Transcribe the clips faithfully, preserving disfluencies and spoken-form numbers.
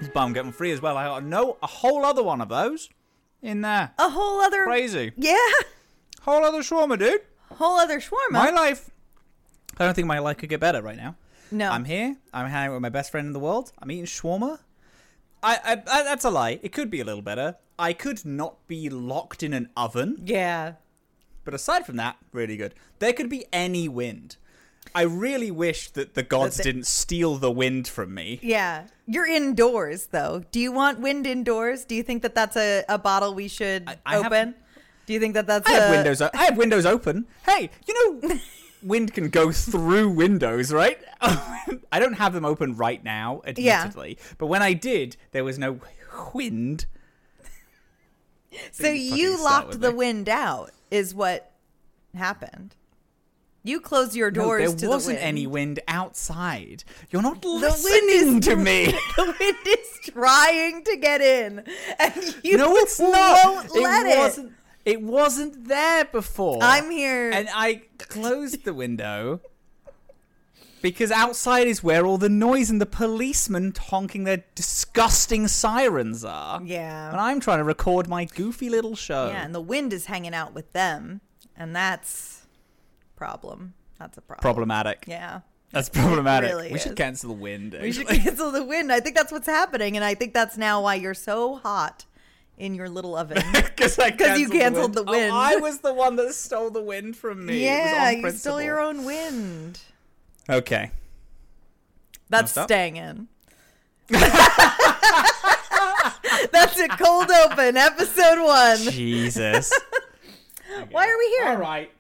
bum, get one free as well. I got no a whole other one of those in there. A whole other crazy. Yeah. Whole other shawarma, dude. Whole other shawarma. My life. I don't think my life could get better right now. No. I'm here. I'm hanging out with my best friend in the world. I'm eating shawarma. I, I, I that's a lie. It could be a little better. I could not be locked in an oven. Yeah. But aside from that, really good. There could be any wind. I really wish that the gods the- didn't steal the wind from me. Yeah. You're indoors, though. Do you want wind indoors? Do you think that that's a, a bottle we should I, I open? Have, Do you think that that's I a... have windows. I have windows open. Hey, you know, wind can go through windows, right? I don't have them open right now, admittedly. Yeah. But when I did, there was no wind. So, so you locked the me. wind out, is what happened. You closed your doors no, to the wind. There wasn't any wind outside. You're not the listening wind is, to me. The wind is trying to get in, and you no, it's not. won't let it. Wasn't, it. It wasn't there before. I'm here. And I closed the window because outside is where all the noise and the policemen honking their disgusting sirens are. Yeah. And I'm trying to record my goofy little show. Yeah, and the wind is hanging out with them, and that's... problem. That's a problem. Problematic. Yeah. That's problematic. Really we is. should cancel the wind. Actually. We should cancel the wind. I think that's what's happening, and I think that's now why you're so hot in your little oven. Because you canceled the wind. The wind. Oh, I was the one that stole the wind from me. Yeah, it was on you principle. stole your own wind. Okay. That's staying in. That's a cold open, episode one. Jesus. Okay. Why are we here? All right.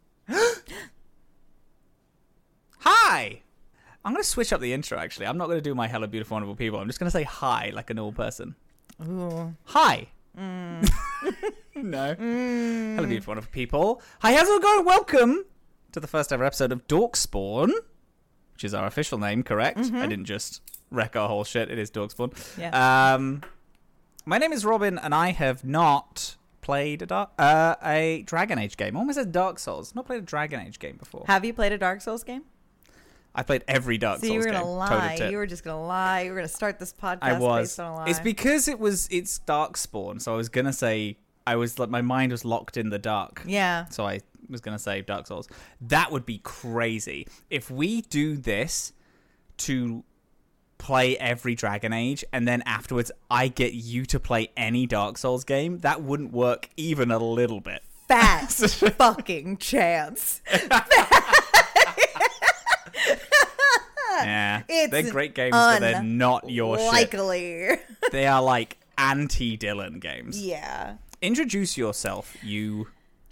Hi. I'm going to switch up the intro, actually. I'm not going to do my hello, beautiful, wonderful people. I'm just going to say hi like a normal person. Ooh. Hi. Mm. No. Mm. Hello, beautiful, wonderful people. Hi, how's it all going? Welcome to the first ever episode of Dorkspawn, which is our official name, correct? Mm-hmm. I didn't just wreck our whole shit. It is Dorkspawn. Yeah. Um, my name is Robin, and I have not... played a, dark, uh, a Dragon Age game. Almost as Dark Souls. Not played a Dragon Age game before. Have you played a Dark Souls game? I played every Dark so Souls game. So you were going to lie. You were just going to lie. You were going to start this podcast I was. based on a lie. It's because it was, it's Darkspawn. So I was going to say, I was like, my mind was locked in the dark. Yeah. So I was going to say Dark Souls. That would be crazy. If we do this to... play every Dragon Age and then afterwards I get you to play any Dark Souls game, that wouldn't work even a little bit. Fat fucking chance. Yeah, it's they're great games, but they're not your likely. shit. They are like anti-Dylan games. Yeah. Introduce yourself, you.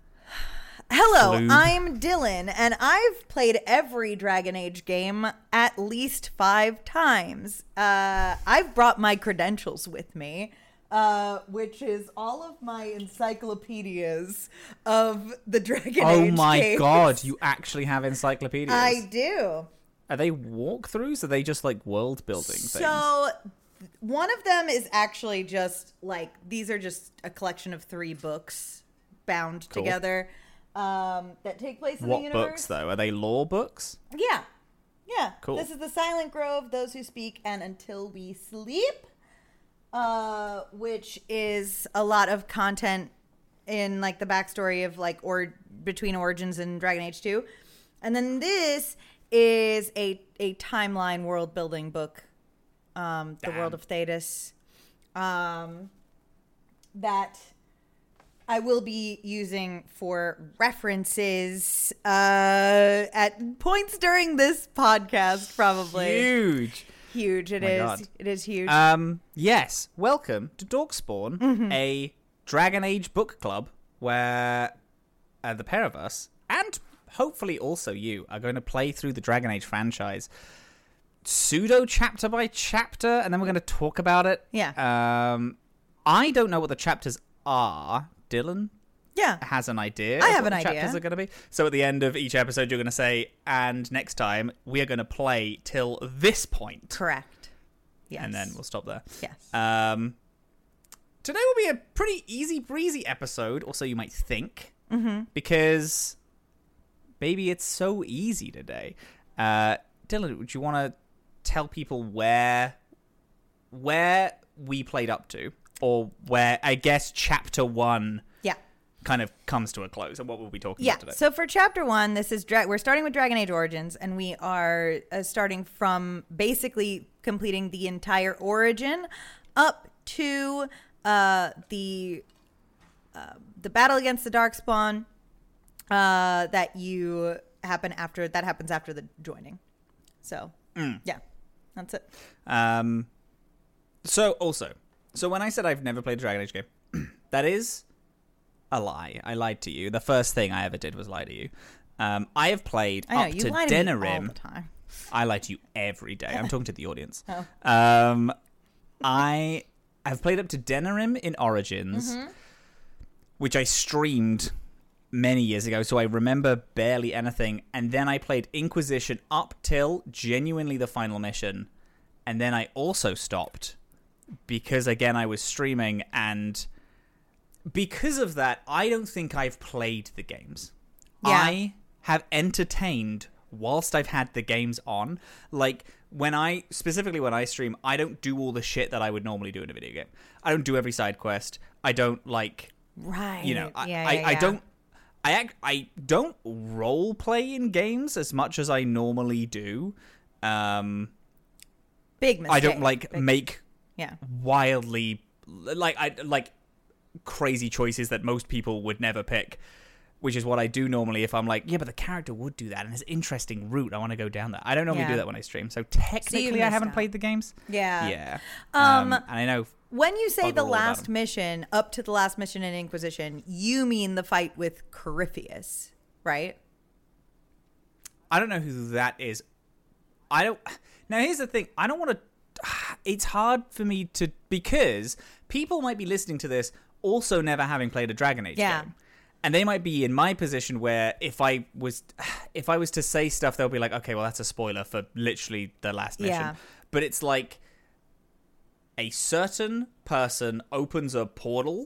Hello, Floob. I'm Dylan, and I've played every Dragon Age game at least five times. Uh, I've brought my credentials with me, uh, which is all of my encyclopedias of the Dragon oh Age my games. god, you actually have encyclopedias. I do. Are they walkthroughs? Or are they just like world building things? So one of them is actually just like, these are just a collection of three books bound Cool. together. Um, that take place in what the universe. books, though? Are they lore books? Yeah. Yeah. Cool. This is the Silent Grove, Those Who Speak, and Until We Sleep, uh, which is a lot of content in, like, the backstory of, like, or between Origins and Dragon Age two. And then this is a, a timeline world-building book, um, The Damn. World of Thedas, um, that... I will be using for references uh, at points during this podcast, probably. Huge. Huge. It My is. God. It is huge. Um. Yes. Welcome to Dorkspawn, Mm-hmm. a Dragon Age book club where uh, the pair of us, and hopefully also you, are going to play through the Dragon Age franchise pseudo chapter by chapter, and then we're going to talk about it. Yeah. Um. I don't know what the chapters are. Dylan yeah. has an idea. I of have what an the idea. chapters are going to be. So at the end of each episode, you're going to say, and next time we are going to play till this point. Correct. Yes. And then we'll stop there. Yes. Um, today will be a pretty easy breezy episode, or so you might think, mm-hmm. because, baby, it's so easy today. Uh, Dylan, would you want to tell people where where we played up to, or where I guess chapter one Yeah. kind of comes to a close, and what we'll be talking Yeah. about today. So for chapter one, this is dra- we're starting with Dragon Age Origins, and we are uh, starting from basically completing the entire origin up to uh, the uh, the battle against the Darkspawn uh, that you happen after that happens after the joining. So Mm. yeah, that's it. Um, so also, so when I said I've never played a Dragon Age game, that is a lie. I lied to you. The first thing I ever did was lie to you. Um, I have played I know up you to lie to me all Denerim. the time. I lie to you every day. I'm talking to the audience. Oh. Um, I have played up to Denerim in Origins, Mm-hmm. which I streamed many years ago, so I remember barely anything. And then I played Inquisition up till genuinely the final mission, and then I also stopped because, again, I was streaming, and because of that, I don't think I've played the games. Yeah. I have entertained whilst I've had the games on. Like, when I, specifically when I stream, I don't do all the shit that I would normally do in a video game. I don't do every side quest. I don't, like, Right. you know, I, yeah, I, yeah, I yeah. don't, I, act, I don't role play in games as much as I normally do. Um, Big mistake. I don't, like, Big- make Yeah. wildly, like, I, like, crazy choices that most people would never pick, which is what I do normally if I'm like, yeah, but the character would do that, and it's an interesting route. I want to go down that. I don't normally Yeah. do that when I stream, so technically I missed haven't out. played the games. Yeah. Yeah. Um, and I know. When you say bugger the all about last 'em. mission, up to the last mission in Inquisition, you mean the fight with Corypheus, right? I don't know who that is. I don't. Now, here's the thing. I don't want to. It's hard for me to, because people might be listening to this also never having played a Dragon Age Yeah. game. And they might be in my position where if I was if I was to say stuff, they'll be like, okay, well, that's a spoiler for literally the last mission. Yeah. But it's like a certain person opens a portal.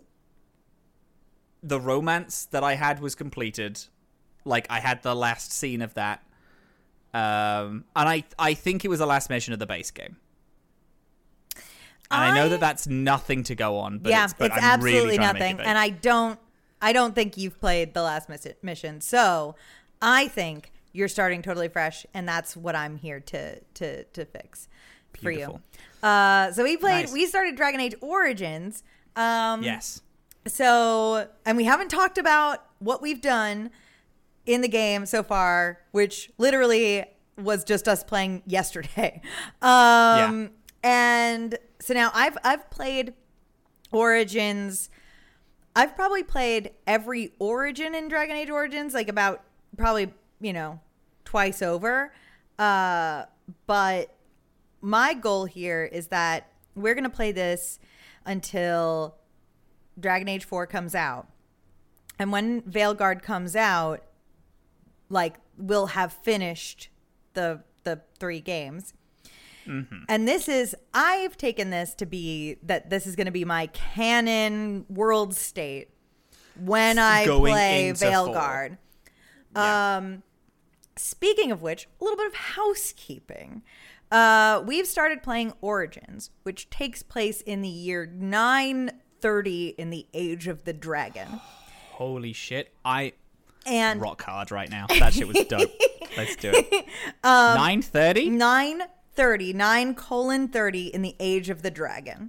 The romance that I had was completed. Like, I had the last scene of that. Um, and I, I think it was the last mission of the base game. And I, I know that that's nothing to go on, but yeah, it's, but it's I'm absolutely really trying nothing. To make it big. And I don't, I don't think you've played the last mis- mission. So I think you're starting totally fresh, and that's what I'm here to to to fix for Beautiful. you. Uh, so we played, Nice. we started Dragon Age Origins. Um, Yes. So, and we haven't talked about what we've done in the game so far, which literally was just us playing yesterday. Um, Yeah. And so now I've I've played Origins. I've probably played every Origin in Dragon Age Origins, like about probably, you know, twice over. Uh, but my goal here is that we're going to play this until Dragon Age four comes out. And when Veilguard comes out, like, we'll have finished the the three games. Mm-hmm. And this is, I've taken this to be that this is going to be my canon world state when I Going play into Veilguard. Yeah. Um, speaking of which, a little bit of housekeeping. Uh, we've started playing Origins, which takes place in the year nine thirty in the Age of the Dragon. Holy shit. I And rock hard right now. That shit was dope. Let's do it. Um, nine thirty? nine thirty, nine colon thirty in the Age of the Dragon.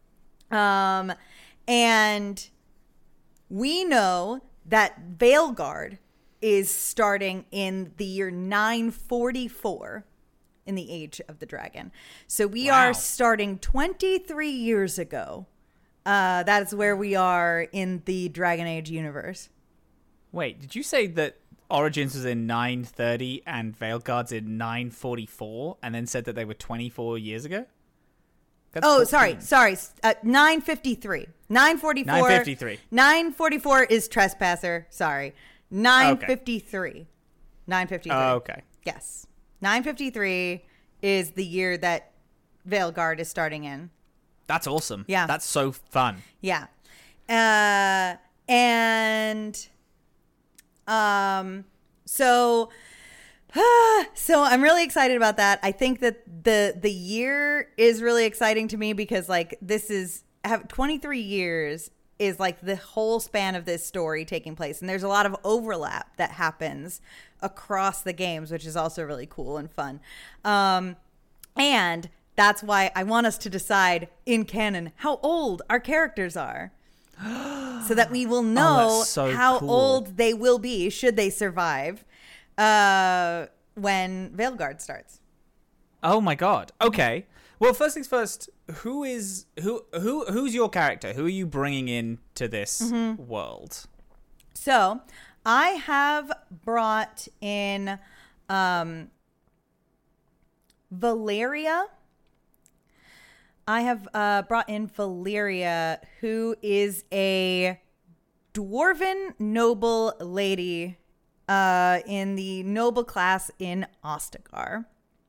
Um, and we know that Veilguard is starting in the year nine forty-four in the Age of the Dragon. So we Wow. are starting twenty-three years ago. Uh, that is where we are in the Dragon Age universe. Wait, did you say that Origins was in nine thirty and Veilguard's in nine forty-four, and then said that they were twenty-four years ago? That's Oh, fourteen. sorry, sorry. Uh, nine fifty-three. nine forty-four. nine fifty-three. nine forty-four is Trespasser. Sorry. nine fifty-three. nine fifty-three. Oh, okay. Yes. nine fifty-three is the year that Veilguard is starting in. That's awesome. Yeah. That's so fun. Yeah. Uh, and um, so So I'm really excited about that. I think that the the year is really exciting to me because like this is have twenty-three years is like the whole span of this story taking place, and there's a lot of overlap that happens across the games, which is also really cool and fun. Um, and that's why I want us to decide in canon how old our characters are. So that we will know oh, so how cool. old they will be should they survive uh, when Veilguard starts. Oh my god. Okay. Well, first things first. Who is who? Who? Who's your character? Who are you bringing in to this mm-hmm. world? So, I have brought in um, Valeria. I have uh, brought in Valeria, who is a dwarven noble lady uh, in the noble class in Ostagar.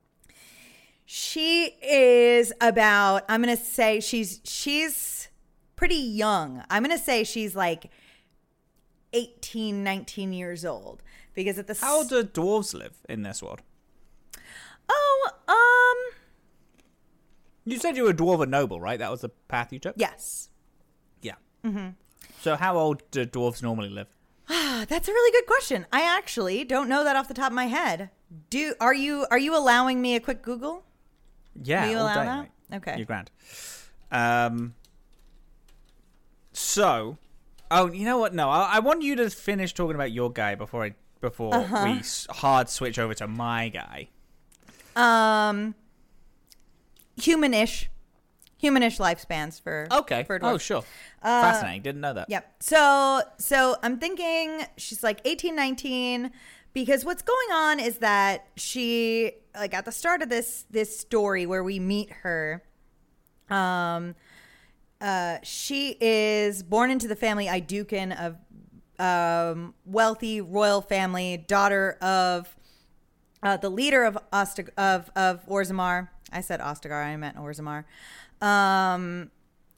She is about, I'm going to say she's she's pretty young. I'm going to say she's like eighteen, nineteen years old. Because at the How do dwarves live in this world? Oh, um... You said you were a dwarven noble, right? That was the path you took? Yes. Yeah. Mm-hmm. So how old do dwarves normally live? That's a really good question. I actually don't know that off the top of my head. Do are you are you allowing me a quick Google? Yeah, Will you all allow day, that? mate. Okay. You're grand. Um. So, oh, you know what? No, I, I want you to finish talking about your guy before I before uh-huh. we s- hard switch over to my guy. Um. Humanish. Humanish lifespans for okay. For oh, sure. Uh, Fascinating. Didn't know that. Yep. So, so I'm thinking she's like eighteen, nineteen, because what's going on is that she, like at the start of this this story where we meet her, um, uh, she is born into the family Idukan of um wealthy royal family, daughter of uh, the leader of Ostag- of of Orzammar. I said Ostagar, I meant Orzammar. Um,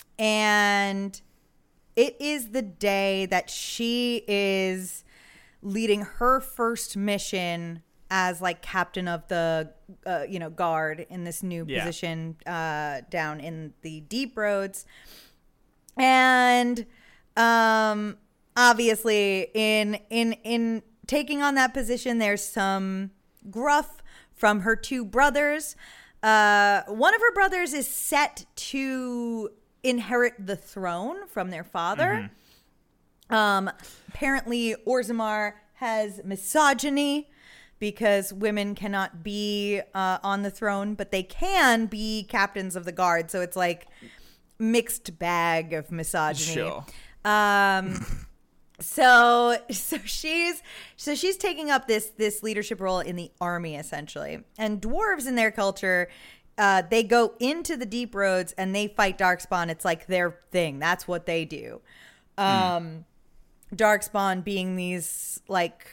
and it is the day that she is leading her first mission as like captain of the, uh, you know, guard in this new yeah. position uh, down in the Deep Roads. And um, obviously in, in, in taking on that position, there's some gruff from her two brothers. Uh, one of her brothers is set to inherit the throne from their father. Mm-hmm. Um, apparently, Orzammar has misogyny because women cannot be uh, on the throne, but they can be captains of the guard. So it's like mixed bag of misogyny. Sure. Um, So, so she's so she's taking up this this leadership role in the army essentially. And dwarves in their culture, uh, they go into the Deep Roads and they fight Darkspawn. It's like their thing. That's what they do. Um, mm. Darkspawn being these like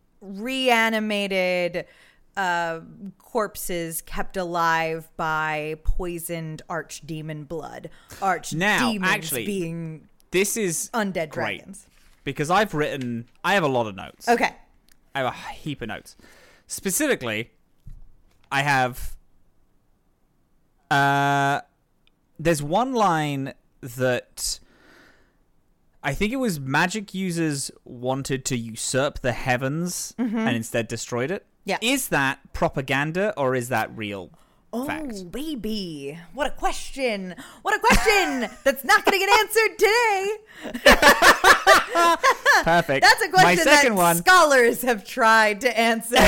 reanimated uh, corpses kept alive by poisoned archdemon blood. Archdemons now, actually, being this is undead great. dragons. Because I've written, I have a lot of notes. Okay. I have a heap of notes. Specifically, I have, uh, there's one line that I think it was magic users wanted to usurp the heavens mm-hmm. and instead destroyed it. Yeah. Is that propaganda or is that real? Oh, fact? baby. What a question. What a question that's not going to get answered today. Perfect. That's a question My second that one. Scholars have tried to answer.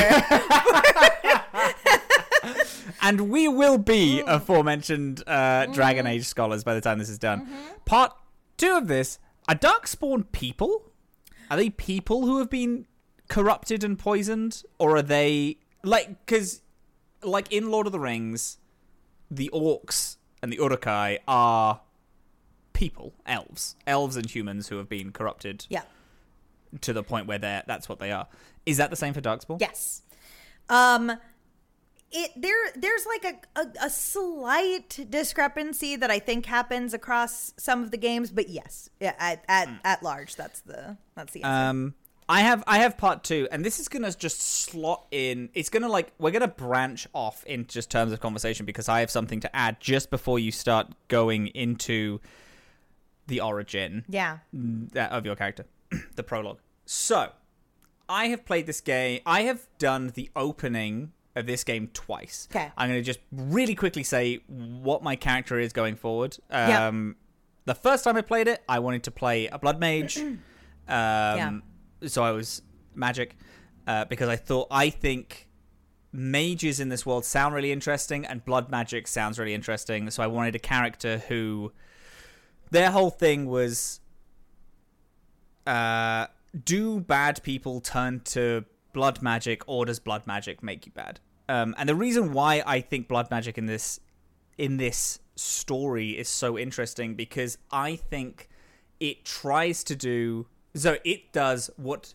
And we will be aforementioned uh, mm. Dragon Age scholars by the time this is done. Mm-hmm. Part two of this, are Darkspawn people? Are they people who have been corrupted and poisoned? Or are they, like, because... like in Lord of the Rings, the orcs and the Uruk-hai are people, elves, elves and humans who have been corrupted. Yeah. To the point where they're that's what they are. Is that the same for Darkspawn? Yes. Um, it there there's like a, a a slight discrepancy that I think happens across some of the games, but yes, yeah, at at, mm. at large, that's the that's the answer. Um, I have I have part two, and this is gonna just slot in. It's gonna like we're gonna branch off in just terms of conversation because I have something to add just before you start going into the origin Yeah. of your character, the prologue. So, I have played this game. I have done the opening of this game twice. Okay. I'm going to just really quickly say what my character is going forward. Yep. Um, the first time I played it, I wanted to play a blood mage. um, Yeah. So I was magic uh, because I thought, I think mages in this world sound really interesting and blood magic sounds really interesting. So I wanted a character who, their whole thing was, uh, do bad people turn to blood magic, or does blood magic make you bad? Um, and the reason why I think blood magic in this in this story is so interesting because I think it tries to do so. It does what,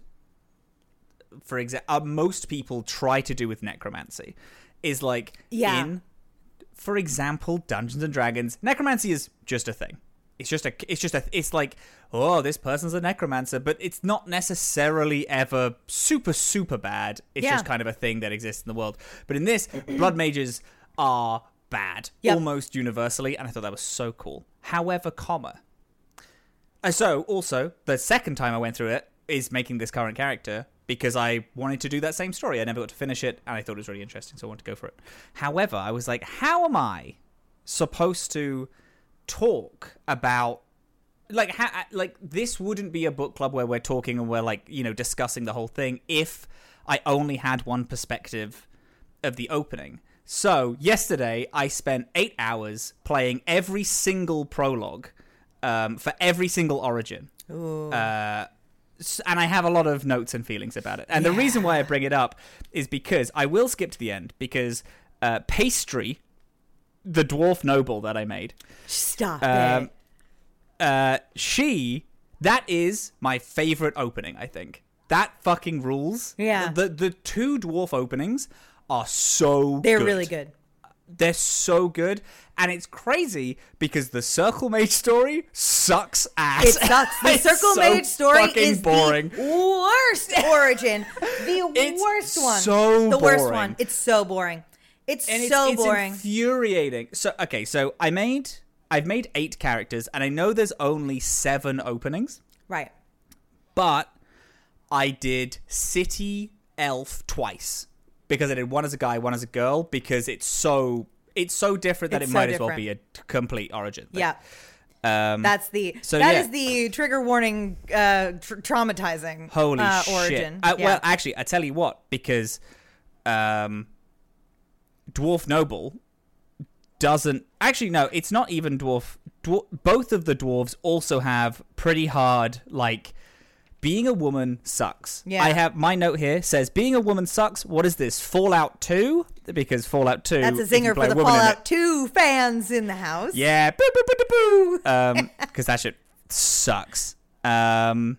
for example, uh, most people try to do with necromancy, is like Yeah. in, for example, Dungeons and Dragons. Necromancy is just a thing. It's just a, it's just a, it's like, oh, this person's a necromancer, but it's not necessarily ever super, super bad. It's Yeah. just kind of a thing that exists in the world. But in this, blood mages are bad, Yep. almost universally, and I thought that was so cool. However, comma. And so, also, the second time I went through it is making this current character because I wanted to do that same story. I never got to finish it, and I thought it was really interesting, so I wanted to go for it. However, I was like, how am I supposed to talk about like ha- like this wouldn't be a book club where we're talking and we're like, you know, discussing the whole thing if I only had one perspective of the opening. So yesterday I spent eight hours playing every single prologue um, for every single origin. Ooh. Uh, s- and I have a lot of notes and feelings about it. And Yeah. the reason why I bring it up is because I will skip to the end because uh, Pastry, the dwarf noble that I made, Stop um, it. uh, she, that is my favorite opening, I think. That fucking rules. Yeah. The the two dwarf openings are so They're good. really good. They're so good. And it's crazy because the Circle Mage story sucks ass. It sucks. The It's Circle so Mage story fucking is boring. the worst origin. The It's worst one. so the worst boring. one. It's so boring. It's And so it's, it's boring. infuriating. So okay, so I made I've made eight characters, and I know there's only seven openings, Right. but I did City Elf twice because I did one as a guy, one as a girl, because it's so it's so different that It's it so might as well different. be a t- complete origin thing. Yeah. Um, That's the so, that yeah. is the trigger warning uh tr- traumatizing holy uh, shit. origin. Uh, Yeah. Well, actually, I tell you what, because um, Dwarf Noble doesn't actually no it's not even dwarf, dwar- both of the dwarves also have pretty hard, like, being a woman sucks. Yeah. I have my note here says being a woman sucks. What is this, Fallout two? Because Fallout two, That's a if you zinger play for a the woman in Fallout it- two fans in the house. yeah, boo, boo, boo, boo, boo. um because that shit sucks. um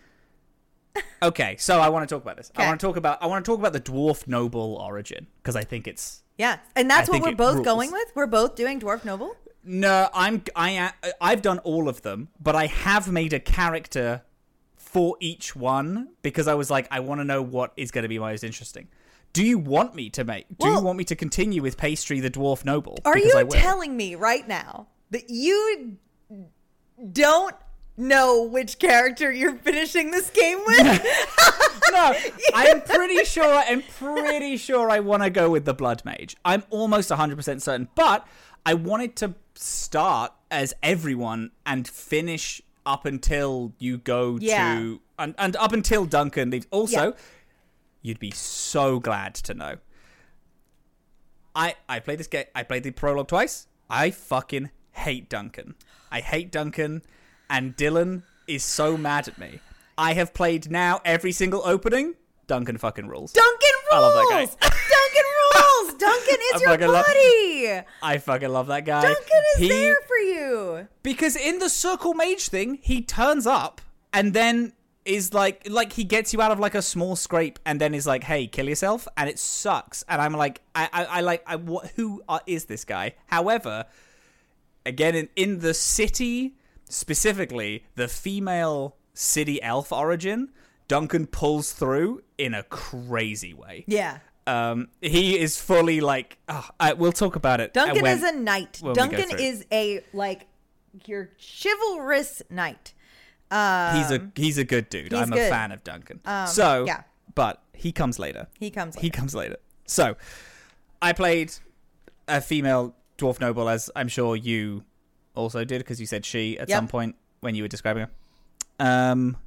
okay, so I want to talk about this. I Okay. want to talk about I want to talk about the Dwarf Noble origin because I think it's Yeah. And that's I what think we're it both rules. going with. We're both doing Dwarf Noble. No, I'm I I've done all of them, but I have made a character for each one because I was like, I want to know what is going to be most interesting. Do you want me to make? Do Well- you want me to continue with Pastry the Dwarf Noble? Are Because I you will. telling me right now that you don't know which character you're finishing this game with? No, I'm pretty sure. I'm pretty sure I want to go with the Blood Mage. I'm almost one hundred percent certain, but I wanted to start as everyone and finish up until you go Yeah. to and, and up until Duncan leaves. Also, Yeah. you'd be so glad to know. I I played this game. I played the prologue twice. I fucking hate Duncan. I hate Duncan, and Dylan is so mad at me. I have played now every single opening. Duncan fucking rules. Duncan rules. I love that guy. Duncan rules. Duncan I is your fucking love- buddy. I fucking love that guy. Duncan is He- there for you. Because in the Circle Mage thing, he turns up and then is like, like he gets you out of like a small scrape and then is like, hey, kill yourself. And it sucks. And I'm like, I, I, I like, I, what, who are, is this guy? However, again, in, in the city, specifically, the female city elf origin Duncan pulls through in a crazy way. Yeah. Um, he is fully like, oh, I, we'll talk about it. Duncan when, is a knight. Duncan is a, like, your chivalrous knight. Um, he's a he's a good dude. I'm good. a fan of Duncan. Um, so, yeah. but he comes later. He comes later. He comes later. So, I played a female dwarf noble, as I'm sure you also did, because you said she at yep. some point when you were describing her. Um,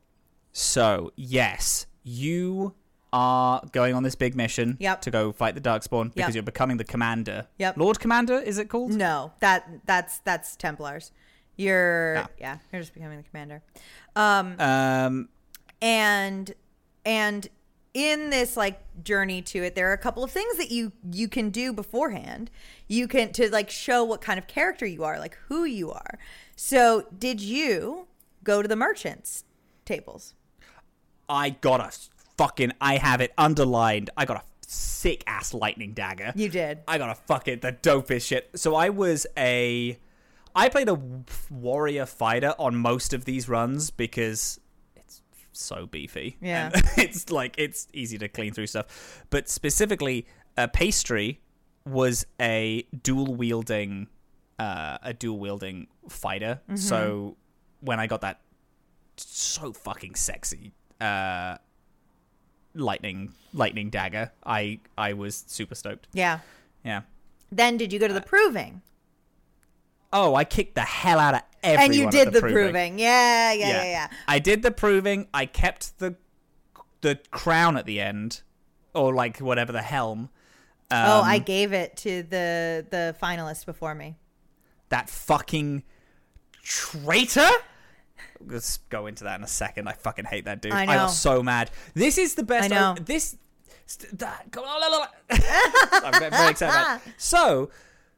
so, yes, you are going on this big mission yep. to go fight the Darkspawn because yep. you're becoming the commander. Yep. Lord Commander, is it called? No, that that's that's Templars. You're ah. yeah, you're just becoming the commander. Um, um and and in this like journey to it, there are a couple of things that you you can do beforehand. You can to like show what kind of character you are, like who you are. So, did you go to the merchants tables? I got a fucking I have it underlined. I got a sick ass lightning dagger. You did. I got a fucking the dopest shit. So I was a I played a warrior fighter on most of these runs because it's so beefy. Yeah. And it's like it's easy to clean through stuff. But specifically, uh, Pastry was a dual wielding uh, a dual wielding fighter. Mm-hmm. So when I got that so fucking sexy uh lightning lightning dagger, I I was super stoked. Yeah. Yeah. Then did you go to the proving? Oh, I kicked the hell out of everyone. And you did the, the proving. proving. Yeah, yeah, yeah, yeah, yeah. I did the proving. I kept the the crown at the end, or like whatever, the helm. Um, oh, I gave it to the the finalist before me. That fucking traitor. Let's go into that in a second. I fucking hate that dude. I know. I got so mad. This is the best. I know. I, this. Come on. I'm very excited about it. So,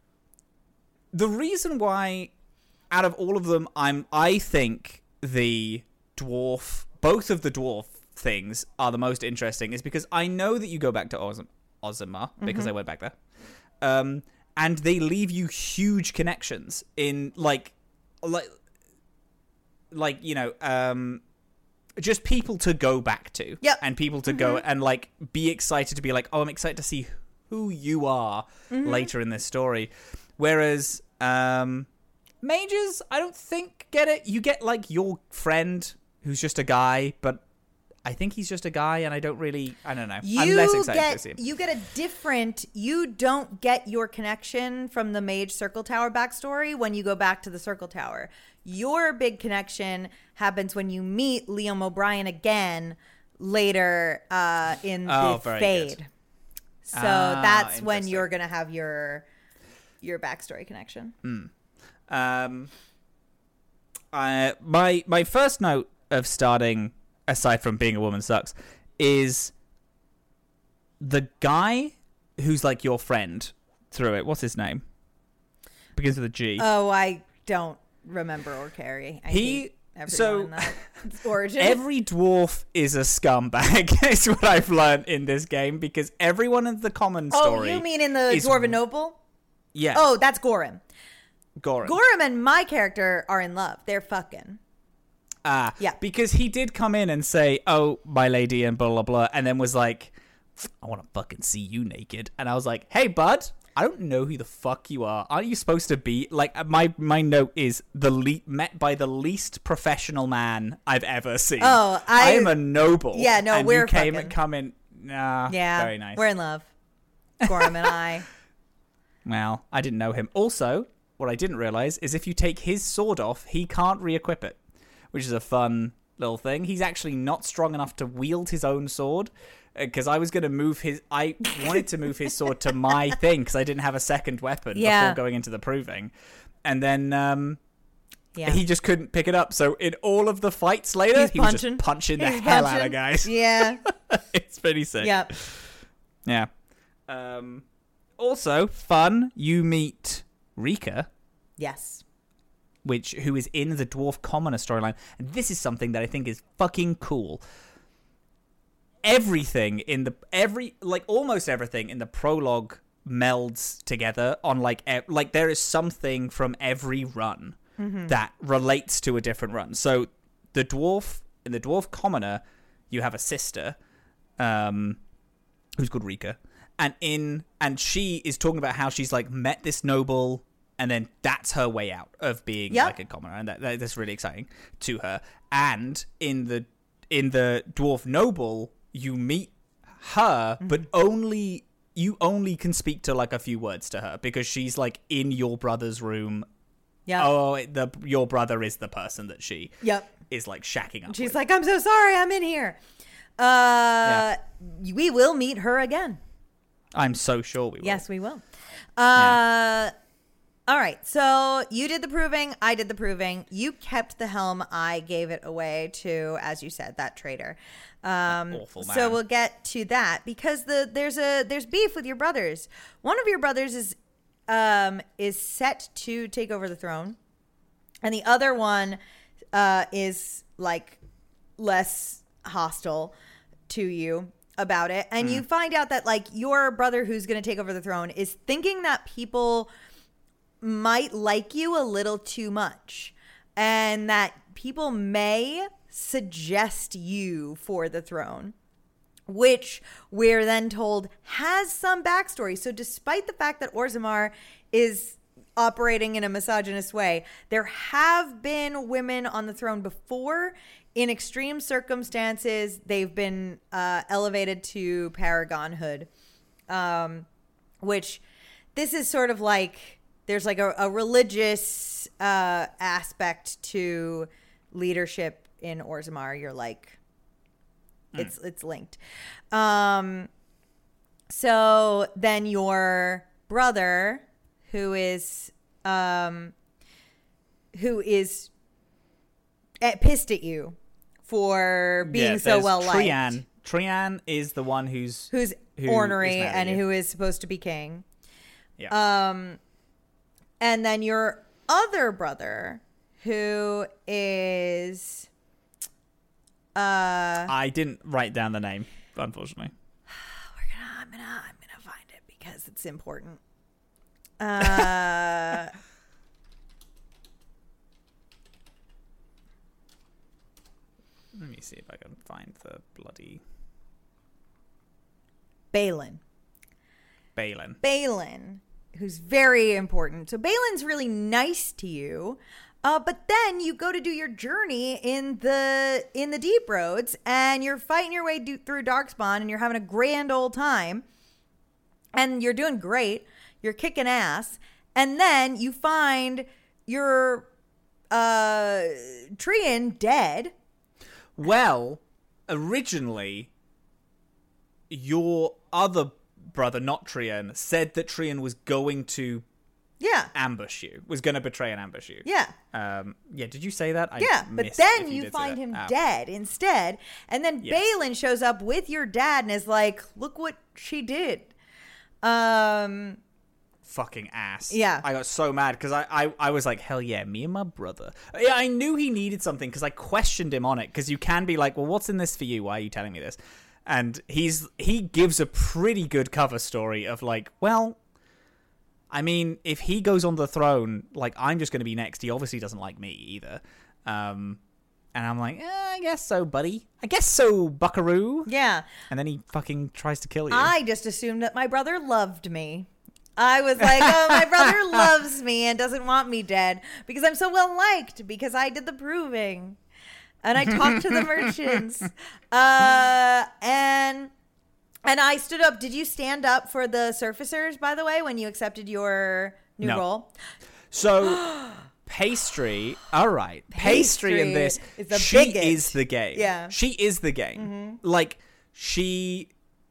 the reason why, out of all of them, I'm. I think the dwarf, both of the dwarf things are the most interesting, is because I know that you go back to Oz, Ozima because mm-hmm. I went back there, um, and they leave you huge connections in like, like. like, you know, um, just people to go back to. Yep. And people to mm-hmm. go and, like, be excited to be like, oh, I'm excited to see who you are mm-hmm. later in this story. Whereas, um, mages, I don't think get it. You get, like, your friend who's just a guy, but I think he's just a guy, and I don't really, I don't know. You I'm less excited get, to see him. You get a different, you don't get your connection from the Mage Circle Tower backstory when you go back to the Circle Tower. Your big connection happens when you meet Liam O'Brien again later uh, in oh, the Fade. Good. So ah, that's when you're going to have your your backstory connection. Mm. Um, I, my my first note of starting, aside from being a woman sucks, is the guy who's like your friend through it. What's his name? Begins with a G. Oh, I don't remember or carry. I he so origin. Every dwarf is a scumbag. Is what I've learned in this game, because everyone in the common story. Oh, you mean in the is, Dwarven Noble? Yeah. Oh, that's Gorim. Gorim. Gorim and my character are in love. They're fucking. Ah, yeah. Because he did come in and say, "Oh, my lady," and blah blah blah, and then was like, "I want to fucking see you naked," and I was like, "Hey, bud, I don't know who the fuck you are. Aren't you supposed to be like my my note is the le- met by the least professional man I've ever seen. Oh, I, I am a noble. Yeah, no, and we're you came fucking. and come in. Nah, yeah, very nice. We're in love, Gorim and I. Well, I didn't know him. Also, what I didn't realize is if you take his sword off, he can't re-equip it, which is a fun little thing. He's actually not strong enough to wield his own sword. Because I was going to move his... I wanted to move his sword to my thing because I didn't have a second weapon yeah. before going into the proving. And then um, yeah. he just couldn't pick it up. So in all of the fights later, He's he punching. was just punching the He's hell punching. out of guys. Yeah. It's pretty sick. Yep. Yeah. Um, also, fun, you meet Rika. Yes. Which who is in the Dwarf Commoner storyline. And this is something that I think is fucking cool. Everything in the every like almost everything in the prologue melds together on like e- like there is something from every run mm-hmm. that relates to a different run. So the dwarf in the Dwarf Commoner you have a sister, um, who's called Rika, and in and she is talking about how she's like met this noble, and then that's her way out of being Yep. like a commoner, and that, that that's really exciting to her. And in the in the dwarf noble, you meet her, mm-hmm. but only you only can speak to like a few words to her because she's like in your brother's room. Yeah. Oh, the your brother is the person that she yep. is like shacking up. She's with. like, I'm so sorry, I'm in here. Uh, yeah. We will meet her again. I'm so sure we will. Yes, we will. Uh, yeah. All right. So you did the proving. I did the proving. You kept the helm. I gave it away to, as you said, that traitor. Um, that awful man. So we'll get to that because the there's a there's beef with your brothers. One of your brothers is um is set to take over the throne, and the other one uh is like less hostile to you about it. And mm. you find out that like your brother who's going to take over the throne is thinking that people might like you a little too much and that people may suggest you for the throne, which we're then told has some backstory. So despite the fact that Orzammar is operating in a misogynist way, there have been women on the throne before. In extreme circumstances, they've been uh, elevated to paragonhood, um, which this is sort of like there's like a, a religious uh, aspect to leadership in Orzammar. You're like, mm. it's it's linked. Um, so then your brother, who is um, who is pissed at you for being yeah, so well liked. Trian. Trian is the one who's who's who ornery is and you. who is supposed to be king. Yeah. Um, and then your other brother, who is, uh, I didn't write down the name, unfortunately. We're gonna, I'm gonna, I'm gonna find it because it's important. Uh. Let me see if I can find the bloody... Balin. Balin. Balin, who's very important. So Balin's really nice to you, uh, but then you go to do your journey in the in the deep roads, and you're fighting your way do- through Darkspawn, and you're having a grand old time, and you're doing great. You're kicking ass, and then you find your uh, Trian dead. Well, originally, your other brother, not Trian, said that Trian was going to yeah. ambush you, was going to betray and ambush you. Yeah. Um, yeah, did you say that? I yeah, but then you, you find him oh. dead instead. And then yes. Balin shows up with your dad and is like, look what she did. Um... Fucking ass. Yeah. I got so mad because I, I, I was like, hell yeah, me and my brother. Yeah, I knew he needed something because I questioned him on it because you can be like, well, what's in this for you? Why are you telling me this? And he's he gives a pretty good cover story of like, well, I mean, if he goes on the throne, like, I'm just going to be next. He obviously doesn't like me either. Um, and I'm like, eh, I guess so, buddy. I guess so, buckaroo. Yeah. And then he fucking tries to kill you. I just assumed that my brother loved me. I was like, oh, my brother loves me and doesn't want me dead because I'm so well liked because I did the proving and I talked to the merchants. Uh, and and I stood up. Did you stand up for the surfacers, by the way, when you accepted your new no. role? So Pastry, all right. Pastry, Pastry in this, is the she biggest. is the game. Yeah. She is the game. Mm-hmm. Like, she...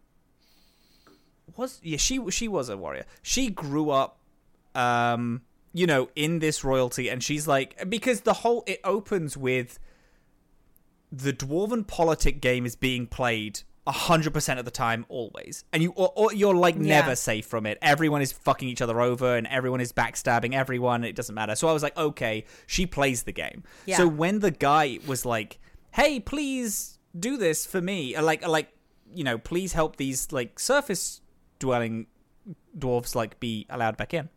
was yeah she she was a warrior. She grew up um you know in this royalty, and she's like, because the whole it opens with the dwarven politic game is being played one hundred percent of the time, always, and you or, or you're like yeah. never safe from it. Everyone is fucking each other over and everyone is backstabbing everyone. It doesn't matter. So I was like, okay, she plays the game. Yeah. So when the guy was like, hey, please do this for me, like like you know, please help these like surface dwelling dwarves like be allowed back in.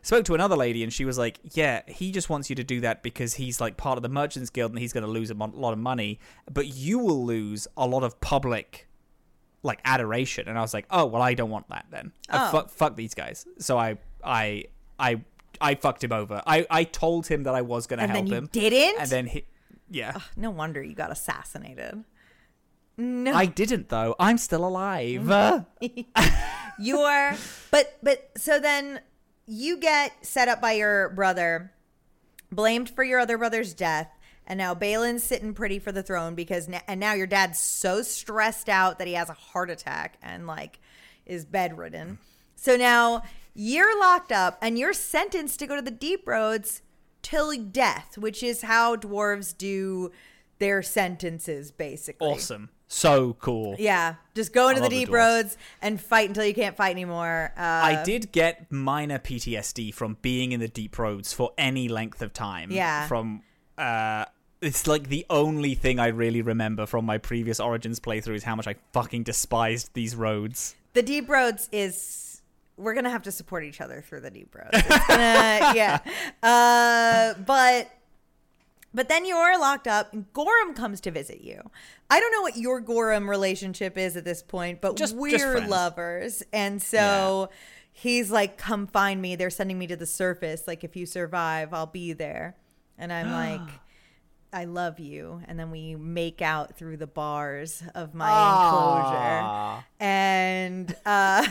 spoke to another lady, and she was like, yeah, he just wants you to do that because he's like part of the Merchants Guild and he's going to lose a mo- lot of money, but you will lose a lot of public like adoration. And I was like, oh, well, I don't want that then. Oh. Uh, fuck, fuck these guys. So I, I, I, I fucked him over. I, I told him that I was going to And help then you him. didn't? And then he, yeah. Ugh, no wonder you got assassinated. No. I didn't though. I'm still alive. You're, but, but, so then you get set up by your brother, blamed for your other brother's death. And now Balin's sitting pretty for the throne because, na- and now your dad's so stressed out that he has a heart attack and like is bedridden. So now you're locked up and you're sentenced to go to the Deep Roads till death, which is how dwarves do their sentences, basically. Awesome. So cool. Yeah. Just go into I the love the Deep dwarves. Roads and fight until you can't fight anymore. Uh, I did get minor P T S D from being in the Deep Roads for any length of time. Yeah. From, uh, it's like the only thing I really remember from my previous Origins playthrough is how much I fucking despised these roads. The Deep Roads is, we're going to have to support each other through the Deep Roads. It's gonna, yeah. Uh, but, but then you're locked up and Gorham comes to visit you. I don't know what your Gorham relationship is at this point, but Just- we're just friends. lovers. And so he's like, come find me. They're sending me to the surface. Like, if you survive, I'll be there. And I'm like, I love you. And then we make out through the bars of my Aww. enclosure. And, uh,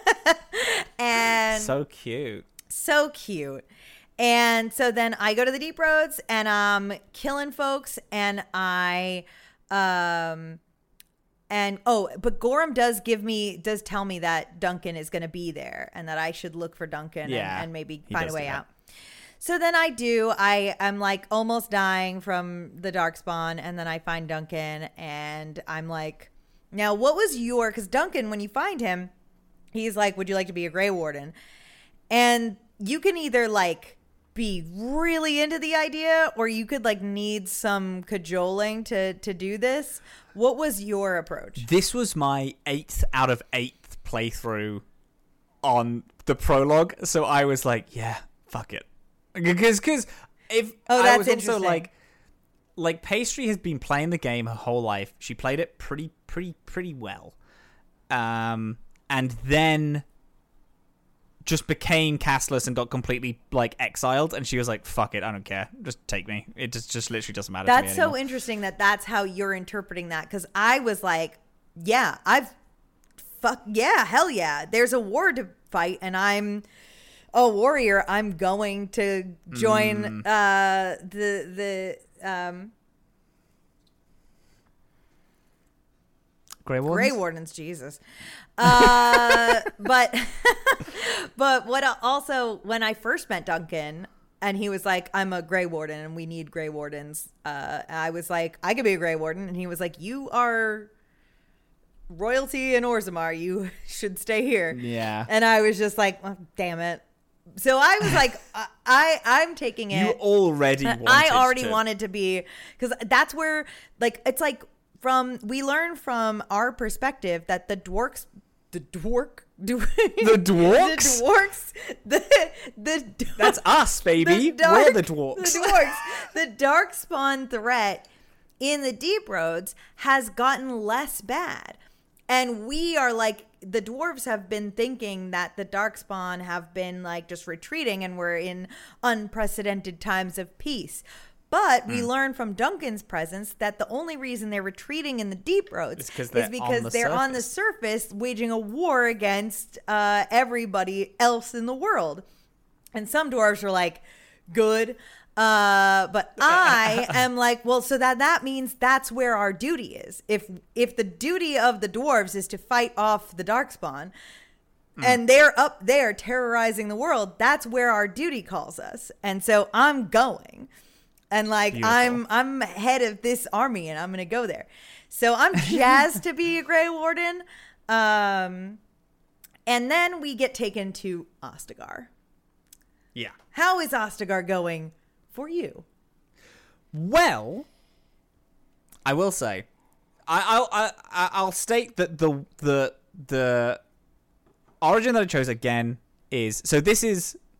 and So cute. so cute. And so then I go to the Deep Roads and I'm killing folks and I, um, and oh, but Gorham does give me, does tell me that Duncan is going to be there and that I should look for Duncan Yeah, and, and maybe he find a does way do that. out. So then I do. I I'm like almost dying from the Darkspawn, and then I find Duncan, and I'm like, now what was your? Because Duncan, when you find him, he's like, would you like to be a Grey Warden? And you can either like be really into the idea, or you could like need some cajoling to to do this. What was your approach? This was my eighth out of eighth playthrough on the prologue, so I was like, yeah, fuck it. Because because if Oh, I that's was also interesting. like like Pastry has been playing the game her whole life. She played it pretty pretty pretty well. Um and then just became castless and got completely like exiled, and she was like, fuck it, I don't care. Just take me. It just just literally doesn't matter to me That's so anymore. interesting that that's how you're interpreting that, because I was like, yeah, I've fuck yeah, hell yeah, there's a war to fight and I'm a warrior. I'm going to join Mm. uh the the um Grey Wardens? Grey Wardens, Jesus. Uh, but but what I- also when I first met Duncan and he was like, I'm a Grey Warden and we need Grey Wardens. Uh, I was like, I could be a Grey Warden, and he was like, you are royalty in Orzammar. You should stay here. Yeah. And I was just like, oh, damn it. So I was like, I, I I'm taking it. You already wanted I already to. wanted to be, because that's where, like, it's like from, we learn from our perspective that the dwarks, the dwark, the The dwarks? the dwarks, the, the, That's us, baby. the dark- We're the dwarks. The dwarks. The dark spawn threat in the Deep Roads has gotten less bad. And we are like, the dwarves have been thinking that the darkspawn have been like just retreating and we're in unprecedented times of peace. But we Hmm. learn from Duncan's presence that the only reason they're retreating in the Deep Roads It's 'cause is they're on because the they're on the surface waging a war against uh, everybody else in the world. And some dwarves are like, good. Uh, but I am like, well, so that that means that's where our duty is. If if the duty of the dwarves is to fight off the darkspawn, Hmm. and they're up there terrorizing the world, that's where our duty calls us. And so I'm going, and like Beautiful. I'm I'm head of this army, and I'm gonna go there. So I'm jazzed to be a Grey Warden. Um, and then we get taken to Ostagar. Yeah. How is Ostagar going for you? Well, I will say, I, I'll I, I- I'll state that the the the origin that I chose again is so. This is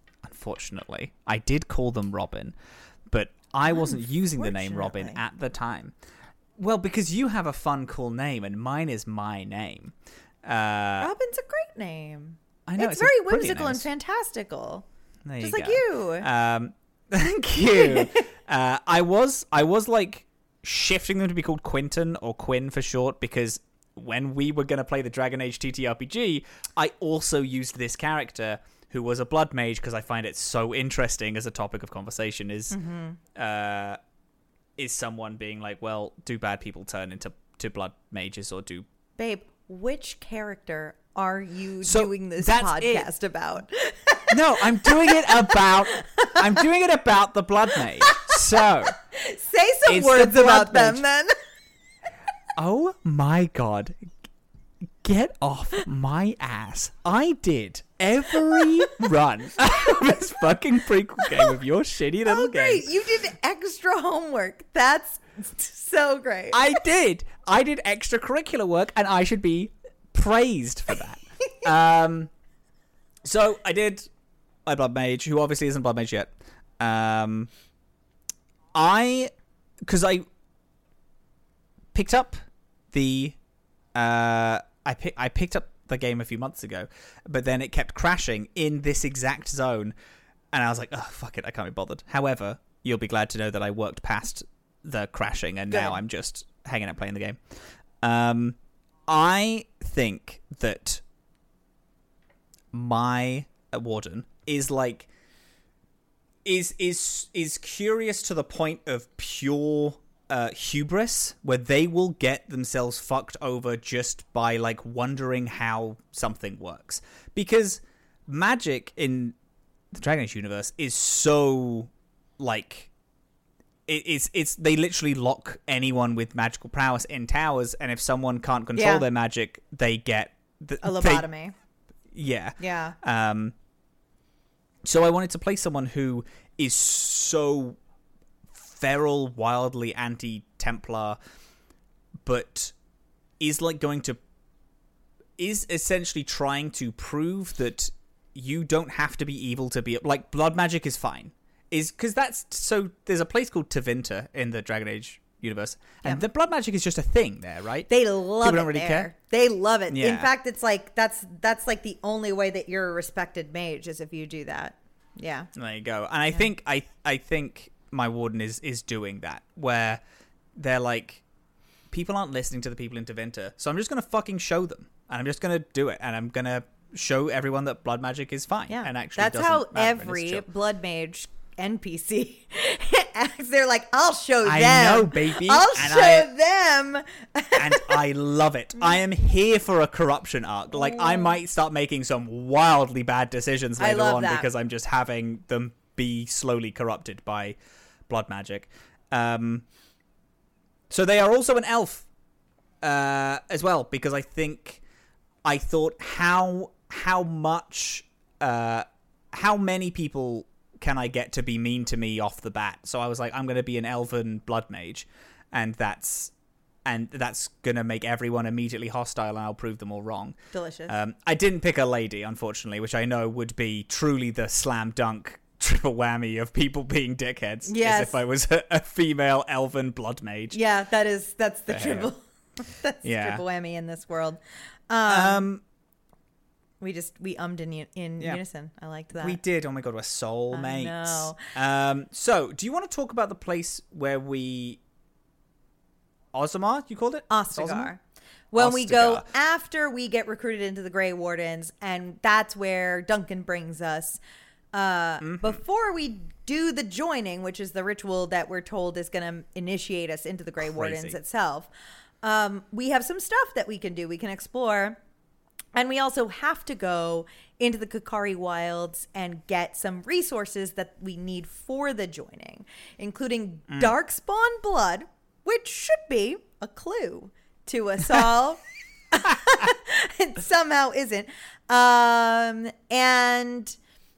unfortunately. I did call them Robin, but I wasn't using the name Robin Unfortunately. at the time. Well, because you have a fun, cool name, and mine is my name. Uh, Robin's a great name. I know, it's, it's a very brilliant whimsical name. and fantastical. There Just you like go. you. Um, thank you. uh, I was, I was like shifting them to be called Quinton or Quinn for short because when we were going to play the Dragon Age T T R P G, I also used this character who was a blood mage because I find it so interesting as a topic of conversation. Is Mm-hmm. uh, is someone being like, well, do bad people turn into to blood mages or do? Babe, which character are you So, doing this that's podcast about? No, I'm doing it about. I'm doing it about the blood mage. So. Say some It's the words blood about them mage. then. Oh my god. Get off my ass. I did every run of this fucking prequel game of your shitty little Oh, game. great. You did extra homework. That's so great. I did. I did extracurricular work and I should be praised for that. um, so I did my Blood Mage, who obviously isn't Blood Mage yet. Um, I, because I picked up the, uh, I pick, I picked up the game a few months ago, but then it kept crashing in this exact zone, and I was like, oh fuck it, I can't be bothered. However, you'll be glad to know that I worked past the crashing, and Good. now I'm just hanging out playing the game. Um, I think that my uh, warden is like is is is curious to the point of pure uh, hubris, where they will get themselves fucked over just by like wondering how something works. Because magic in the Dragon Age universe is so like it, it's it's they literally lock anyone with magical prowess in towers, and if someone can't control Yeah. their magic, they get the, A they- lobotomy. yeah. Yeah. Um, so I wanted to play someone who is so feral, wildly anti-Templar, but is like going to is essentially trying to prove that you don't have to be evil to be like blood magic is fine. Is because that's so. There's a place called Tevinter in the Dragon Age universe, and Yep. the blood magic is just a thing there, right? They love People it don't really there. care. They love it. In Yeah. fact, it's like that's that's like the only way that you're a respected mage is if you do that. Yeah. There you go. And I think I I think my warden is is doing that, where they're like, people aren't listening to the people in Tevinter, so I'm just gonna fucking show them, and I'm just gonna do it, and I'm gonna show everyone that blood magic is fine. Yeah. And actually, that's doesn't how matter, and it's every chill. blood mage N P C acts. They're like, I'll show them. I know, baby. I'll And show I- them. and I love it. I am here for a corruption arc. Like, I might start making some wildly bad decisions I later love on that. because I'm just having them be slowly corrupted by blood magic. Um, so they are also an elf uh, as well, because I think I thought how how much uh, how many people can I get to be mean to me off the bat? So I was like, I'm going to be an elven blood mage, and that's and that's going to make everyone immediately hostile, and I'll prove them all wrong. Delicious. Um, I didn't pick a lady, unfortunately, which I know would be truly the slam dunk triple whammy of people being dickheads. Yes. As if I was a, a female elven blood mage. yeah, that is that's the Yeah. triple. that's the Yeah. triple whammy in this world. Um, Um, we just we ummed in u- in Yeah. unison. I liked that. we did. Oh my god, we're soulmates. know. Um, so, do you want to talk about the place where we Ozamar, you called it? Ostagar. Ozamar? When we go Ostagar. after we get recruited into the Grey Wardens, and that's where Duncan brings us. Uh, Mm-hmm. Before we do the joining, which is the ritual that we're told is going to initiate us into the Grey Wardens Crazy. itself, um, we have some stuff that we can do. We can explore. And we also have to go into the Kakari wilds and get some resources that we need for the joining, including Mm. darkspawn blood, which should be a clue to us all. It somehow isn't. Um, and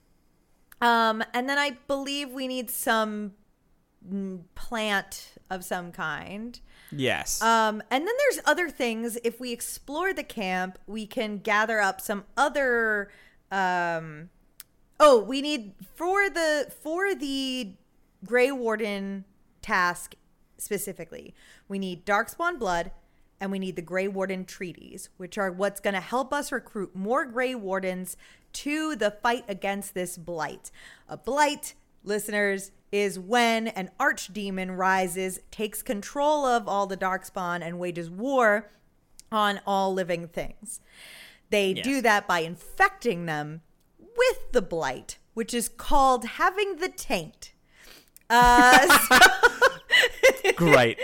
um, and then I believe we need some mm, plant of some kind. Yes. Um, and then there's other things. If we explore the camp, we can gather up some other um, Oh, we need for the for the Grey Warden task specifically, we need Darkspawn blood, and we need the Grey Warden treaties, which are what's going to help us recruit more Grey Wardens to the fight against this blight. A blight, listeners, is when an archdemon rises, takes control of all the Darkspawn, and wages war on all living things. They Yes. do that by infecting them with the blight, which is called having the taint. Uh, so, Great.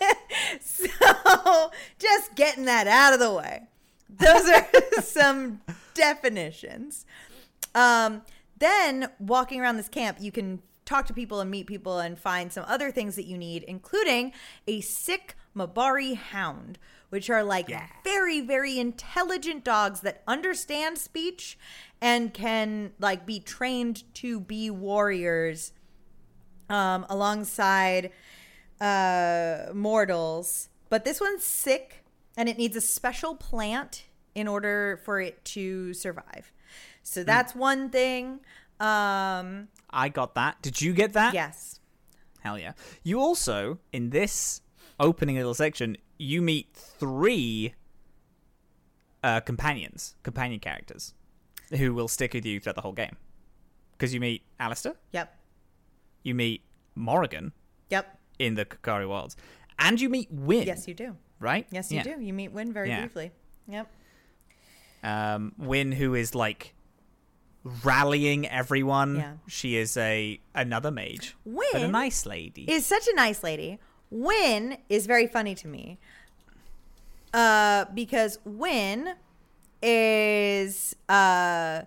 so just getting that out of the way. Those are some definitions. Um, then walking around this camp, you can talk to people and meet people and find some other things that you need, including a sick Mabari hound, which are like Yeah. very, very intelligent dogs that understand speech and can like be trained to be warriors um, alongside uh, mortals. But this one's sick and it needs a special plant in order for it to survive. So that's mm. one thing. Um, I got that. Did you get that? yes. Hell yeah. You also, in this opening little section, you meet three uh, companions, companion characters, who will stick with you throughout the whole game. Because you meet Alistair, Yep. you meet Morrigan Yep. in the Kakari Wilds, and you meet Wynn. Yes, you do. Right? Yes, you Yeah. do. You meet Wynn very Yeah. briefly. Yep. Um, Wynn, who is like rallying everyone. Yeah. She is a another mage, but a Wynn nice lady. is such a nice lady. Wynn is very funny to me. Uh, because Wynn is uh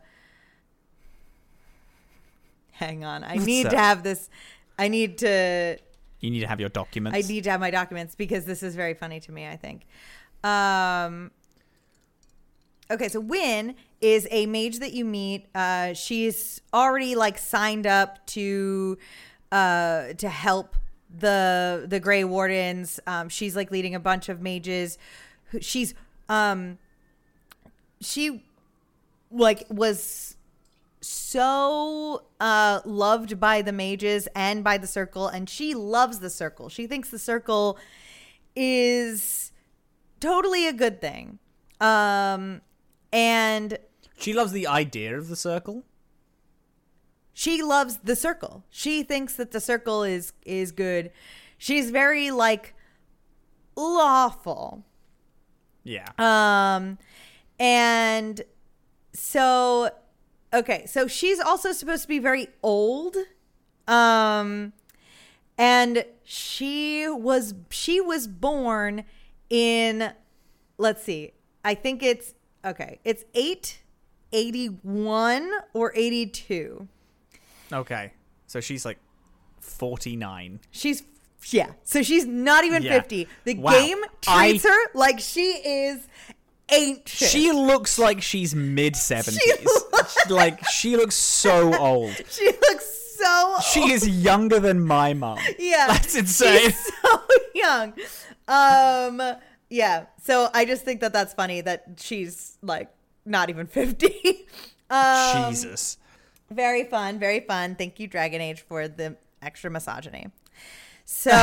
hang on. I What's need up? to have this I need to You need to have your documents. I need to have my documents because this is very funny to me, I think. Um Okay, so Wynn is a mage that you meet. Uh, she's already like signed up to uh, to help the the Grey Wardens. Um, she's like leading a bunch of mages. Who- She's um, she like was so uh, loved by the mages and by the circle, and she loves the circle. She thinks the circle is totally a good thing. Um, and She loves the idea of the circle. she loves the circle. She thinks that the circle is is good. She's very like lawful. Yeah. Um and so okay, so she's also supposed to be very old. Um and she was she was born in, let's see. I think it's okay. It's eight eighty-one or eighty-two. Okay. So she's like forty-nine. She's yeah. So she's not even Yeah. fifty. The Wow. game treats I- her like she is ancient. She looks like she's mid seventies. looks- Like she looks so old. She looks so She old. is younger than my mom. Yeah. That's insane. She's so young. Um yeah. So I just think that that's funny that she's like not even fifty. um, Jesus. Very fun, very fun. Thank you, Dragon Age, for the extra misogyny. So,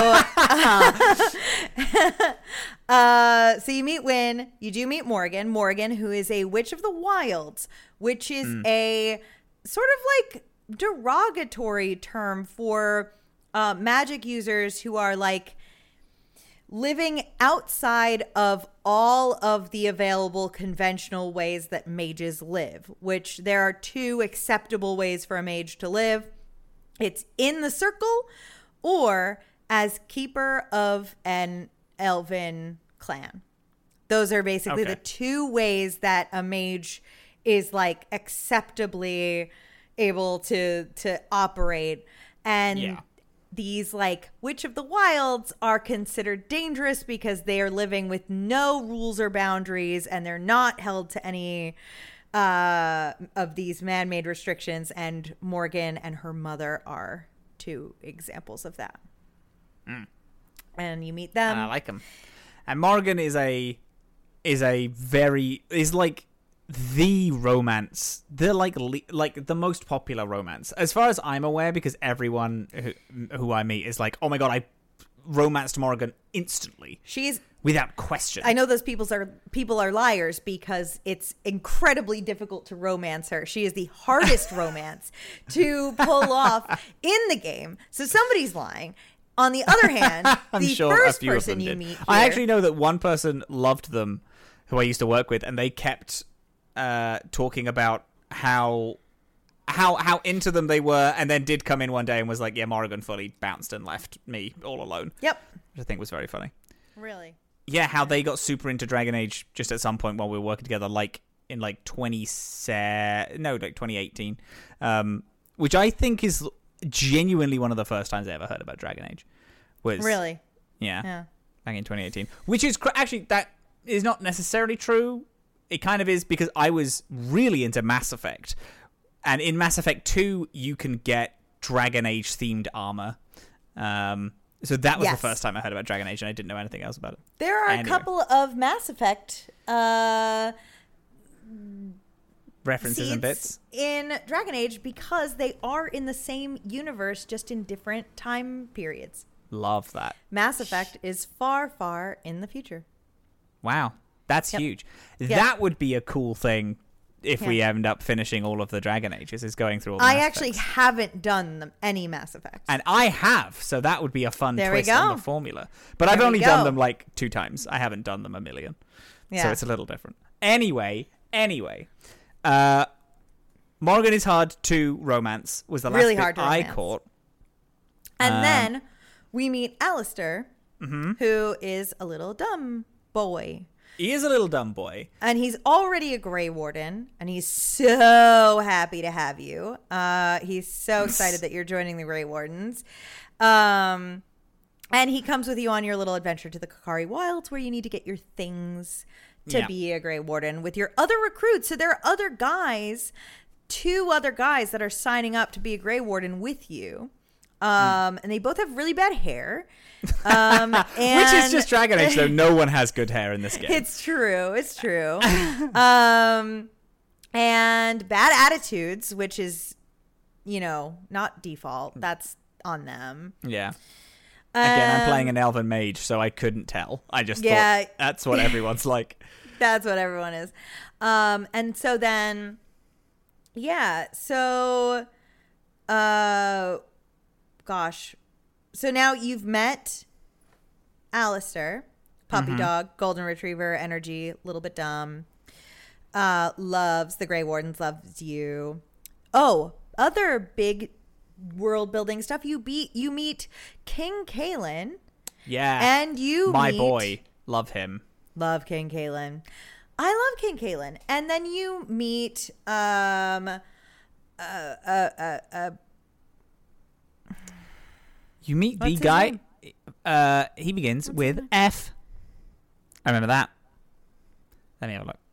uh, so you meet Wynn. You do meet Morgan. Morgan, who is a witch of the wilds, which is Mm. a sort of like derogatory term for uh, magic users who are like living outside of all of the available conventional ways that mages live, which there are two acceptable ways for a mage to live. It's in the circle or as keeper of an elven clan. Those are basically Okay. the two ways that a mage is like acceptably able to to operate. And Yeah. these like Witch of the Wilds are considered dangerous because they are living with no rules or boundaries and they're not held to any uh, of these man-made restrictions. And Morgan and her mother are two examples of that. Mm. And you meet them. And I like him. And Morgan is a is a very is like the romance, the like le- like the most popular romance as far as I'm aware, because everyone who, who I meet is like, oh my god, I romanced Morrigan instantly. She's without question. I know those people are people are liars because it's incredibly difficult to romance her. She is the hardest romance to pull off in the game. So somebody's lying. On the other hand, I'm the sure first a few person of them you did. meet here, I actually know that one person loved them, who I used to work with, and they kept uh, talking about how how how into them they were, and then did come in one day and was like, "Yeah, Morrigan fully bounced and left me all alone." Yep, which I think was very funny. Really. Yeah, how they got super into Dragon Age just at some point while we were working together, like in like twenty no, like twenty eighteen, um, which I think is genuinely one of the first times I ever heard about Dragon Age. Was really, yeah, yeah, back in twenty eighteen, which is cr- actually that is not necessarily true. It kind of is, because I was really into Mass Effect, and in Mass Effect two, you can get Dragon Age themed armor. Um, so that was yes. the first time I heard about Dragon Age, and I didn't know anything else about it. There are anyway. a couple of Mass Effect uh, references and bits in Dragon Age because they are in the same universe, just in different time periods. Love that. Mass Effect is far, far in the future. Wow. That's yep. huge. Yep. That would be a cool thing if yeah. we end up finishing all of the Dragon Ages, is going through all the I Mass actually Effects. haven't done them, any Mass Effects. And I have, so that would be a fun there twist we go. on the formula. But there I've only go. done them like two times. I haven't done them a million. Yeah. So it's a little different. Anyway, anyway. Uh, Morrigan is hard to romance, was the last really bit hard to I romance. caught. And Um, then we meet Alistair, mm-hmm. who is a little dumb boy. He is a little dumb boy. And he's already a Grey Warden, and he's so happy to have you. Uh, he's so excited that you're joining the Grey Wardens. Um, and he comes with you on your little adventure to the Kakari Wilds, where you need to get your things to Yeah. be a Grey Warden with your other recruits. So there are other guys, two other guys that are signing up to be a Grey Warden with you. Um, mm. And they both have really bad hair. Um, and Which is just Dragon Age, though. No one has good hair in this game. It's true. It's true. um, and bad attitudes, which is, you know, not default. That's on them. Yeah. Again, um, I'm playing an elven mage, so I couldn't tell. I just yeah, thought that's what everyone's like. That's what everyone is. Um, and so then, yeah. So, uh, gosh. So now you've met Alistair, puppy Mm-hmm. dog, golden retriever, energy, a little bit dumb. Uh, loves the Grey Wardens, loves you. Oh, other big world building stuff. You beat you meet King Kalen. Yeah. And you My meet, boy. Love him. Love King Kalen. I love King Kalen. And then you meet um uh uh uh, uh You meet What's the his guy. name? Uh, he begins What's with his name? F. I remember that. Let me have a look.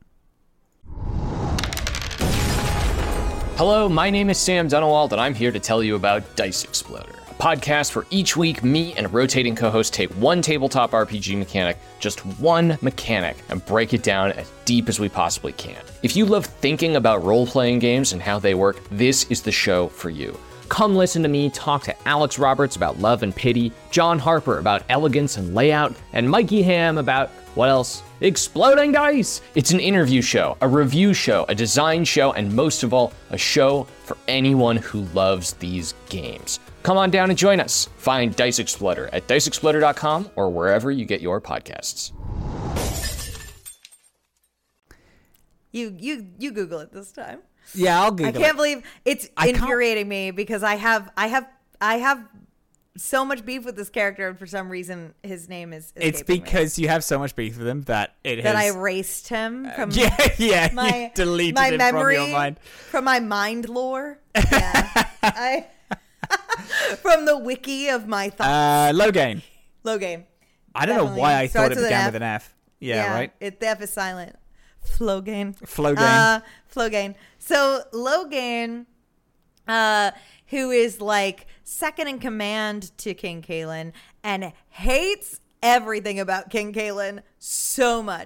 Hello, my name is Sam Dunawald, and I'm here to tell you about Dice Exploder, a podcast where each week me and a rotating co-host take one tabletop R P G mechanic, just one mechanic, and break it down as deep as we possibly can. If you love thinking about role-playing games and how they work, this is the show for you. Come listen to me talk to Alex Roberts about Love and Pity, John Harper about elegance and layout, and Mikey Ham about, what else? Exploding Dice! It's an interview show, a review show, a design show, and most of all, a show for anyone who loves these games. Come on down and join us. Find Dice Exploder at dice exploder dot com or wherever you get your podcasts. you you you Google it this time. Yeah, I'll Google I can't it. believe it's I can't- infuriating me because I have I have I have so much beef with this character, and for some reason his name is It's escaping me. because you have so much beef with him that it that I has... erased him from yeah, yeah. my you deleted my him memory from your mind. from my mind lore. Yeah, I from the wiki of my thoughts. Uh, Logain. Logain. I don't know Definitely. why I thought Starts it with an began F. with an F. Yeah, right? It, the F is silent. Flogain. Flogain. Uh, Flogain. So Logain, uh, who is like second in command to King Kalen and hates everything about King Kalen so much.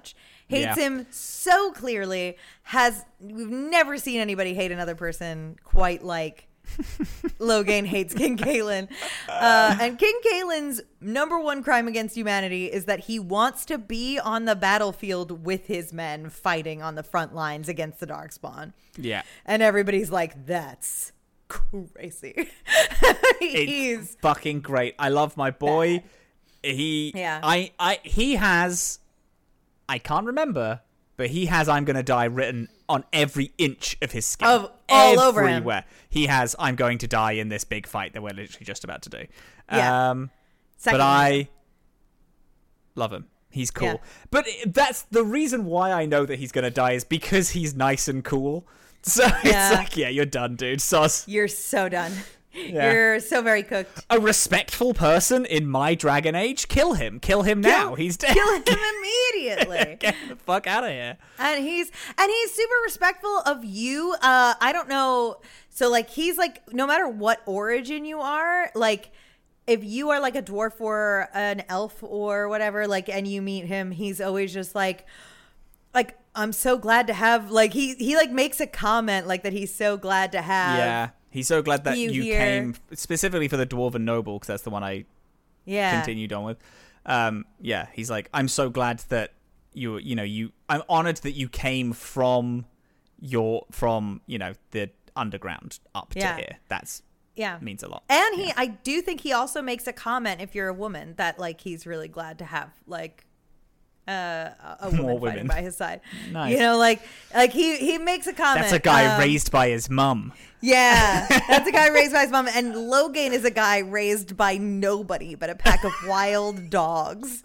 hates Yeah. him so clearly. Has we've never seen anybody hate another person quite like Logain hates King Kalen. Uh, and King Kalen's number one crime against humanity is that he wants to be on the battlefield with his men fighting on the front lines against the Darkspawn. Yeah. And everybody's like, that's crazy. He's It's fucking great. I love my boy. He Yeah. I I he has I can't remember, but he has I'm gonna die written on every inch of his skin. Of all over him. Everywhere. He has I'm going to die in this big fight that we're literally just about to do. Yeah. Um second but one. I love him. He's cool. Yeah. But it- that's the reason why I know that he's gonna die is because he's nice and cool. So Yeah. it's like, yeah, you're done, dude. Sauce. You're so done. Yeah. You're so very cooked. A respectful person in my Dragon Age, kill him. Kill him now. He's dead. Kill him immediately. Get the fuck out of here. And he's and he's super respectful of you. Uh, I don't know. So like he's like no matter what origin you are, like if you are like a dwarf or an elf or whatever, like and you meet him, he's always just like like I'm so glad to have like he he like makes a comment like that he's so glad to have. Yeah. He's so glad that You you, hear- came specifically for the Dwarven Noble, because that's the one I Yeah. continued on with. Um, yeah, he's like, I'm so glad that you, you know, you. I'm honored that you came from your, from you know, the underground up Yeah. to here. That's Yeah. means a lot. And he, I do think he also makes a comment if you're a woman that like he's really glad to have like uh, a woman More fighting women. by his side. Nice. You know, like like he he makes a comment. That's a guy um, raised by his mum. Yeah, that's a guy raised by his mom, and Logain is a guy raised by nobody but a pack of wild dogs.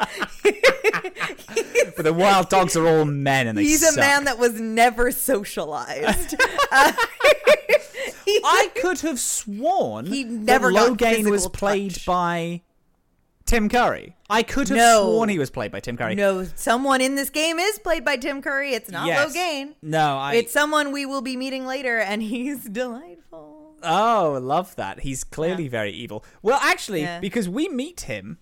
But the wild dogs are all men, and they He's suck. a man that was never socialized. Uh, I could have sworn He never that got Logain was physical played touch. by Tim Curry. I could have No. sworn he was played by Tim Curry. no, someone in this game is played by Tim Curry. It's not Yes. Logain. No, I. It's someone we will be meeting later, and he's delightful. Oh, love that. He's clearly Yeah. very evil. Well, actually, Yeah. because we meet him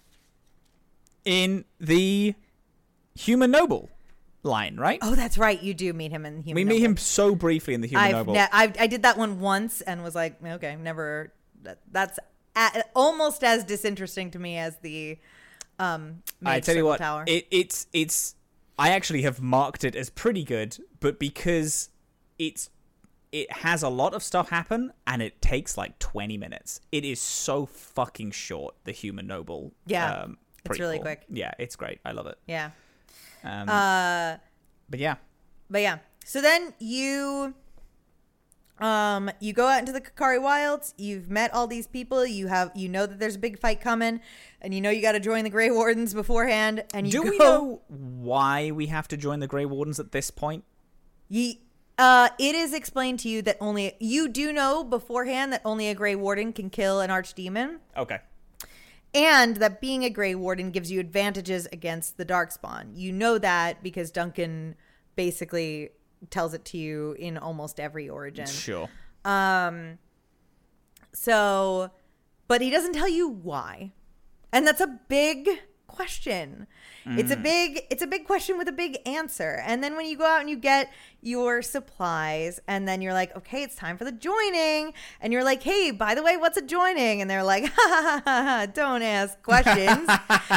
in the Human Noble line, right? Oh, that's right. You do meet him in Human we meet Noble. him so briefly in the Human I've Noble. ne- I've, I did that one once and was like, okay, never. That, that's a, almost as disinteresting to me as the. Um, I Mage tell you Circle what, Tower. it, it's it's. I actually have marked it as pretty good, but because it's it has a lot of stuff happen and it takes like twenty minutes. It is so fucking short. The Human Noble. Yeah, um, it's really prequel. quick. Yeah, it's great. I love it. yeah. Um, Uh, but yeah, but yeah. So then you. Um, you go out into the Kakari Wilds. You've met all these people. You have, you know that there's a big fight coming, and you know you got to join the Grey Wardens beforehand. And you do go, we know why we have to join the Grey Wardens at this point? Ye, uh, it is explained to you that only you do know beforehand that only a Grey Warden can kill an Archdemon, Okay. and that being a Grey Warden gives you advantages against the Darkspawn. You know that because Duncan basically tells it to you in almost every origin. Sure. Um, so, but he doesn't tell you why, and that's a big question. It's a big, it's a big question with a big answer. And then when you go out and you get your supplies, and then you're like, okay, it's time for the joining, and you're like, hey, by the way, what's a joining? And they're like, ha ha ha ha, don't ask questions.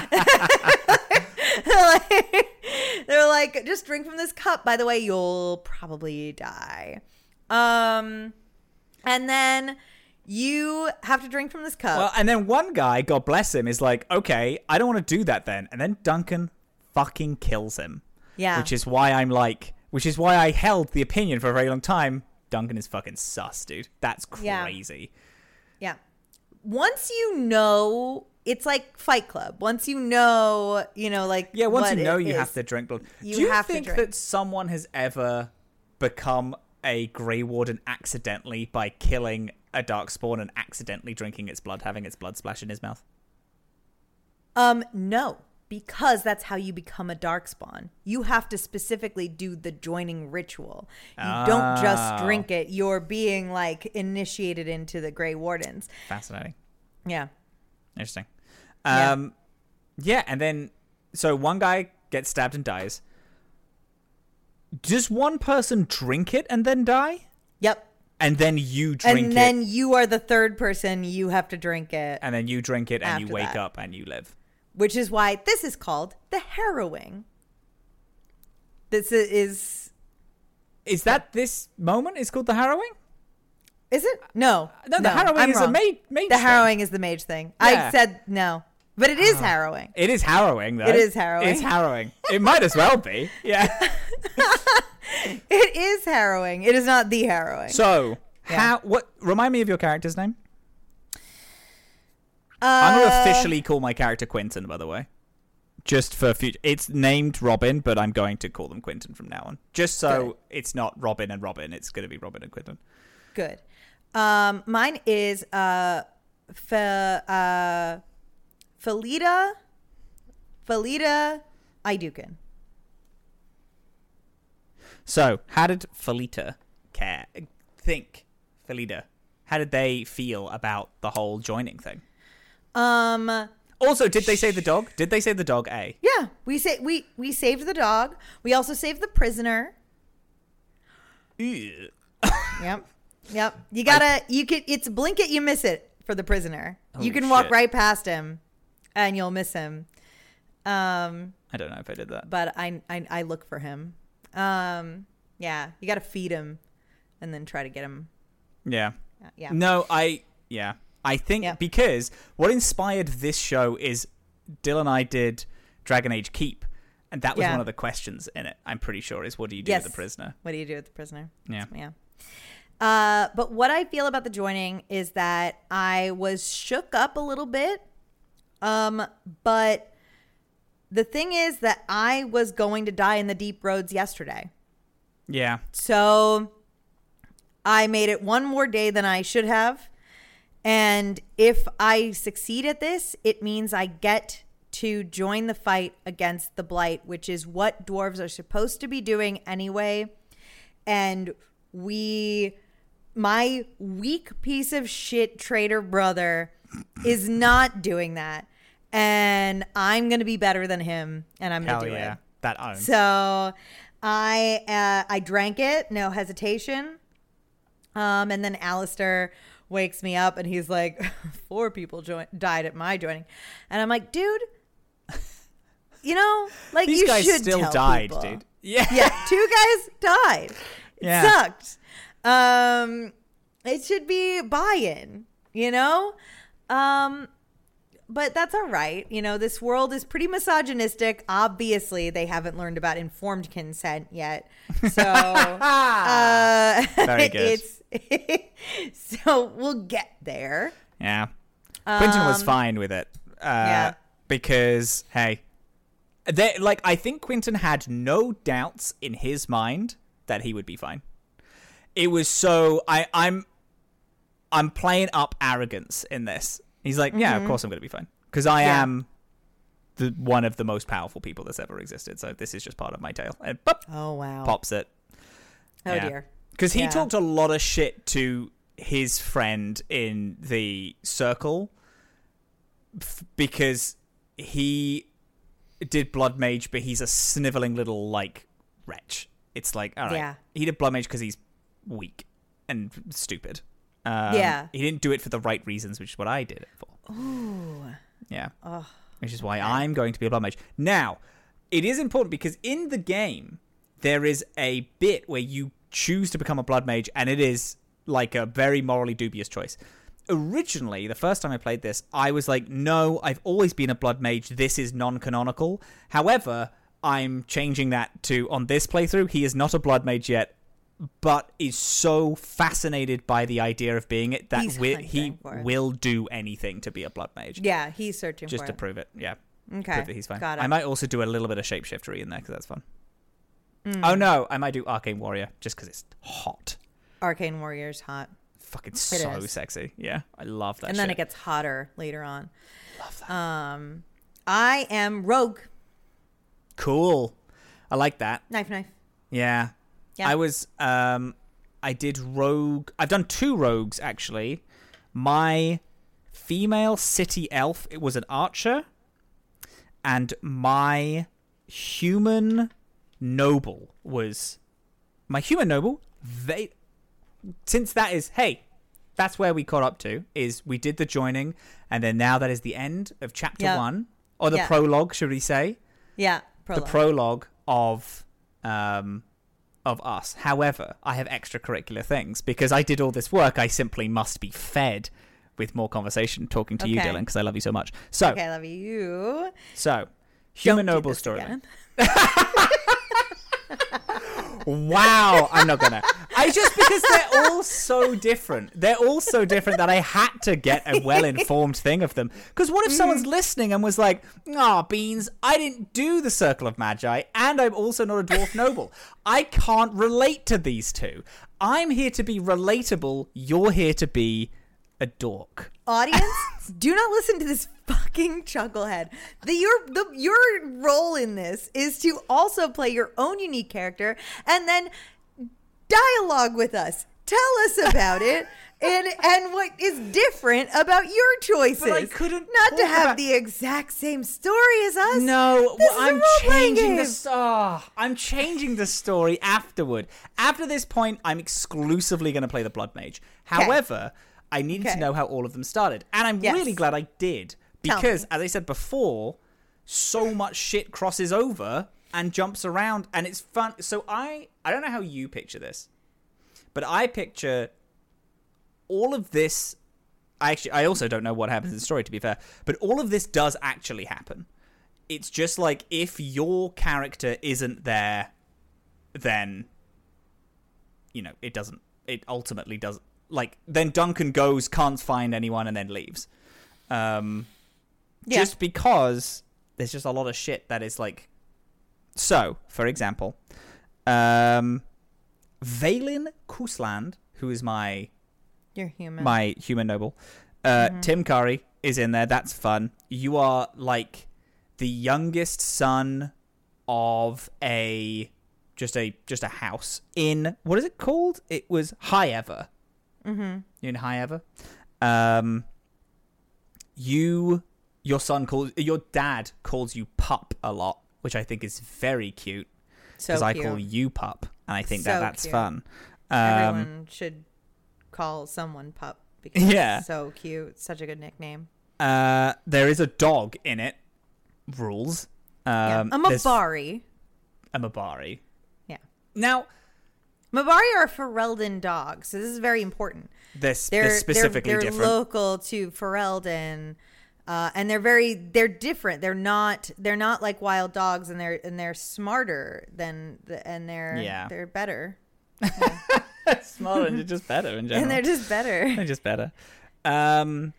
They're like, just drink from this cup. By the way, you'll probably die. Um, and then you have to drink from this cup. Well, and then one guy, God bless him, is like, okay, I don't want to do that then. And then Duncan fucking kills him. Yeah. Which is why I'm like, which is why I held the opinion for a very long time. Duncan is fucking sus, dude. That's Yeah. crazy. Yeah. Once you know, it's like Fight Club. Once you know, you know, like Yeah, once what you know it you is, have to drink blood. you do you have to think drink. that someone has ever become a Grey Warden accidentally by killing a Darkspawn and accidentally drinking its blood, having its blood splash in his mouth? Um, no, because that's how you become a Darkspawn. You have to specifically do the joining ritual. You don't just Oh. drink it. You're being like initiated into the Grey Wardens. Fascinating. Yeah. Interesting. Yeah. Um, yeah, and then so one guy gets stabbed and dies. Does one person drink it and then die? Yep. And then you drink it. And then you are the third person. You have to drink it. And then you drink it and you After wake that. up and you live. Which is why this is called the harrowing. This is... Is that this moment is called the harrowing? Is it? No. No, the harrowing I'm is a wrong. mage, mage The thing. harrowing is the mage thing. Yeah. I said no. But it is harrowing. It is harrowing, though. It is harrowing. It's harrowing. It might as well be. Yeah. It is harrowing. It is not the harrowing. So, Yeah. how? What? Remind me of your character's name. uh, I'm going to officially call my character Quentin, by the way. Just for future. It's named Robin, but I'm going to call them Quentin from now on. Just so Good. it's not Robin and Robin. It's going to be Robin and Quentin. Good. Um, mine is uh, Fe- uh, Felida. Felida Idukin. So, how did Felita care? Think, Felida. How did they feel about the whole joining thing? Um. Also, did they save the dog? Did they save the dog? A. Yeah, we say we we saved the dog. We also saved the prisoner. Ew. Yep. Yep. You gotta. You could. It's blink it, you miss it for the prisoner. you Holy can walk shit. right past him, and you'll miss him. Um. I don't know if I did that. But I I, I look for him. Um. Yeah. You gotta feed him, and then try to get him. Yeah. Yeah. No, I. Yeah. I think Yeah. because what inspired this show is Dylan and I did Dragon Age Keep, and that was Yeah. one of the questions in it. I'm pretty sure is what do you do Yes. with the prisoner? What do you do with the prisoner? Yeah. Yeah. Uh, but what I feel about the joining is that I was shook up a little bit. Um, but the thing is that I was going to die in the deep roads yesterday. Yeah. So I made it one more day than I should have. And if I succeed at this, it means I get to join the fight against the Blight, which is what dwarves are supposed to be doing anyway. And we, my weak piece of shit traitor brother is not doing that. And I'm going to be better than him, and I'm going Hell to do yeah. it. That owns. So I uh, I drank it, no hesitation. Um, and then Alistair wakes me up and he's like, four people join- died at my joining. And I'm like, dude, you know, like These you guys should still tell died, people. dude. Yeah. Yeah, two guys died. It Yeah. sucked. Um, it should be buy-in, you know? Um, but that's all right. You know, this world is pretty misogynistic. Obviously, they haven't learned about informed consent yet. So, uh, Very good. it's so we'll get there. Yeah. Quentin was Um, fine with it. Uh, yeah. Because, hey, they, like, I think Quentin had no doubts in his mind that he would be fine. It was so, I, I'm, I'm playing up arrogance in this. He's like, yeah, of course I'm going to be fine. Because I Yeah. am the one of the most powerful people that's ever existed. So this is just part of my tale. And pop, Oh wow. pops it. Oh Yeah. dear. Because he Yeah. talked a lot of shit to his friend in the circle f- because he did Blood Mage, but he's a sniveling little, like, wretch. It's like, all right. Yeah. He did Blood Mage because he's weak and stupid. Um, Yeah. He didn't do it for the right reasons, which is what I did it for. Ooh. Yeah. Oh. Which is why I'm going to be a Blood Mage. Now, it is important because in the game, there is a bit where you choose to become a Blood Mage, and it is like a very morally dubious choice. Originally, the first time I played this, I was like, no, I've always been a Blood Mage. This is non-canonical. However, I'm changing that to, on this playthrough, he is not a Blood Mage yet, but is so fascinated by the idea of being it that He's wi- he hunting for it. will do anything to be a Blood Mage. Yeah, he's searching Just for to it. prove it, yeah. Okay. Prove that he's fine. Got it. I might also do a little bit of shapeshiftery in there because that's fun. Mm. Oh no, I might do Arcane Warrior just because it's hot. Arcane Warrior's hot. Fucking so is. sexy. Yeah, I love that And shit. then it gets hotter later on. Love that. Um, I am Rogue. Cool. I like that. Knife, knife. Yeah. Yeah. I was, um, I did Rogue. I've done two Rogues, actually. My female city elf, it was an archer. And my human noble was my human noble. They since that is hey, that's where we caught up to. Is we did the joining, and then now that is the end of chapter Yep. one, or the Yeah. prologue, should we say? Yeah. Prologue. The prologue of um of us. However, I have extracurricular things because I did all this work. I simply must be fed with more conversation talking to you, Okay. Dylan, because I love you so much. So, Okay, I love you. so human Don't do noble this story. again. Wow, I'm not gonna. I just because they're all so different. They're all so different that I had to get a well-informed thing of them. Because what if someone's listening and was like, "Ah, Beans, I didn't do the Circle of Magi, and I'm also not a dwarf noble. I can't relate to these two. I'm here to be relatable. You're here to be a dork." Audience, do not listen to this fucking chucklehead. The your the your role in this is to also play your own unique character and then dialogue with us. Tell us about it and and what is different about your choices. But I couldn't not to talk have about- the exact same story as us. No, This well, is a I'm role-playing changing game. the star. I'm changing the story afterward. After this point, I'm exclusively going to play the Blood Mage. However, I needed Okay. to know how all of them started, and I'm Yes. really glad I did Tell because, me. as I said before, so much shit crosses over and jumps around, and it's fun. So I, I don't know how you picture this, but I picture all of this. I actually, I also don't know what happens in the story, to be fair, but all of this does actually happen. It's just like if your character isn't there, then you know it doesn't. It ultimately doesn't. Like then Duncan goes, can't find anyone, and then leaves. Um, Yeah. Just because there's just a lot of shit that is like. So, for example, um, Valen Kusland, who is my You're human. my human noble. Uh, Mm-hmm. Tim Curry is in there. That's fun. You are like the youngest son of a just a just a house in what is it called? It was High Ever. Mm-hmm. You're in High Ever. Um, you your son calls your dad calls you pup a lot, which I think is very cute so because I cute. call you pup, and I think that So that's cute. fun. Um, Everyone should call someone pup because Yeah. it's so cute. Such a good nickname. Uh, there is a dog in it. Rules. Um, Yeah. A there's Mabari. A Mabari. Yeah. Now, Mabari are Ferelden dogs, so this is very important. they're, sp- They're they're specifically they're, they're different. local to Ferelden, uh, and they're very they're different. They're not they're not like wild dogs, and they're and they're smarter than the, and they're Yeah. they're better, Smaller and they're just better in general. and they're just better. They're just better. Um,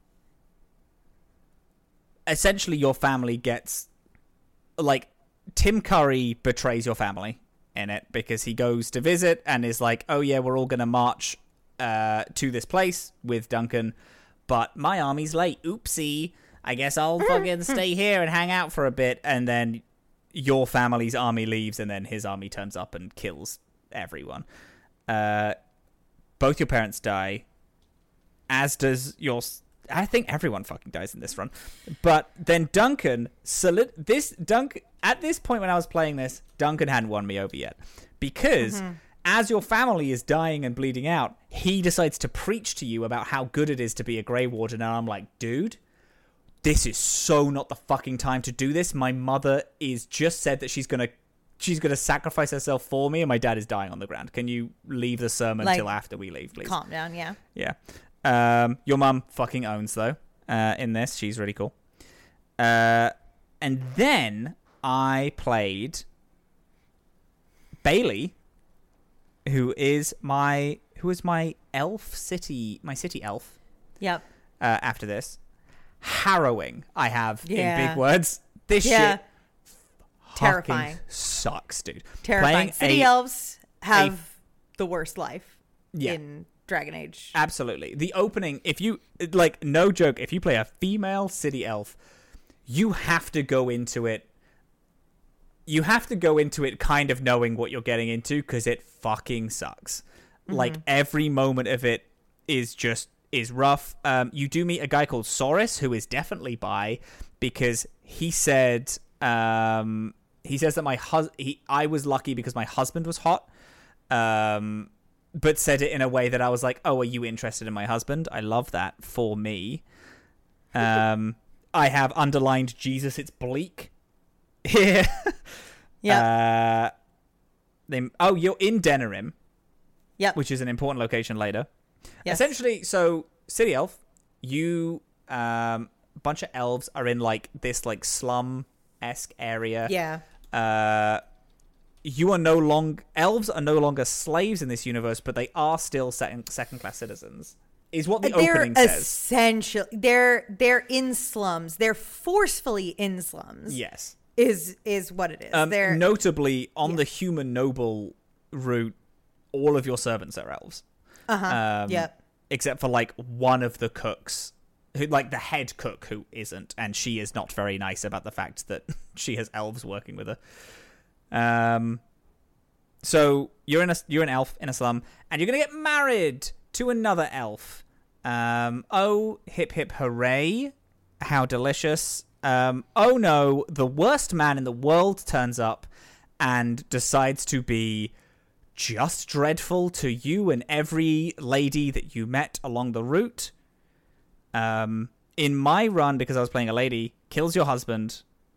essentially, your family gets like Tim Curry betrays your family in it because he goes to visit and is like, "Oh yeah, we're all gonna march uh, to this place with Duncan, but my army's late. Oopsie. I guess I'll fucking stay here and hang out for a bit." And then your family's army leaves, and then his army turns up and kills everyone. Uh, both your parents die, as does your. s- I think everyone fucking dies in this run. But then Duncan, solid. This Dunk at this point when I was playing this, Duncan hadn't won me over yet, because as your family is dying and bleeding out, he decides to preach to you about how good it is to be a Grey Warden, and I'm like, dude. This is so not the fucking time to do this. My mother is just said that she's gonna she's gonna sacrifice herself for me, and my dad is dying on the ground. Can you leave the sermon Like, till after we leave, please? Calm down, yeah. Yeah. Um, your mum fucking owns though. Uh, in this, she's really cool. Uh, and then I played Bailey, who is my who is my elf city my city elf. Yep. Uh, after this, harrowing. I have in Yeah. big words. This Yeah. shit Terrifying. fucking sucks, dude. Terrifying. Playing City a- elves have the worst life Yeah. in Dragon Age. Absolutely. The opening, if you, like, no joke, if you play a female city elf, you have to go into it. You have to go into it kind of knowing what you're getting into because it fucking sucks. Mm-hmm. Like, every moment of it is just, is rough. Um, you do meet a guy called Saurus, who is definitely bi, because he said, um, he says that my hus- he I was lucky because my husband was hot. Um, but said it in a way that I was like, "Oh, are you interested in my husband?" I love that for me. Um, I have underlined Jesus. It's bleak here. Yeah. Uh, they, oh, you're in Denerim. Yep. Which is an important location later. Yes. Essentially, so City Elf, you um, bunch of elves are in like this like slum-esque area. Yeah. Uh, you are no longer elves are no longer slaves in this universe, but they are still second second class citizens. Is what the they're opening says. Essentially, they're they're in slums. They're forcefully in slums. Yes. Is is what it is. Um, they're notably on yeah. the human noble route, all of your servants are elves. Uh huh. Um, yep. Except for like one of the cooks, who like the head cook who isn't, and she is not very nice about the fact that she has elves working with her. Um, so you're in a you're an elf in a slum, and you're gonna get married to another elf. Um, oh, hip hip hooray! How delicious! Um, oh no, the worst man in the world turns up and decides to be just dreadful to you and every lady that you met along the route. Um, in my run, because I was playing a lady, kills your husband,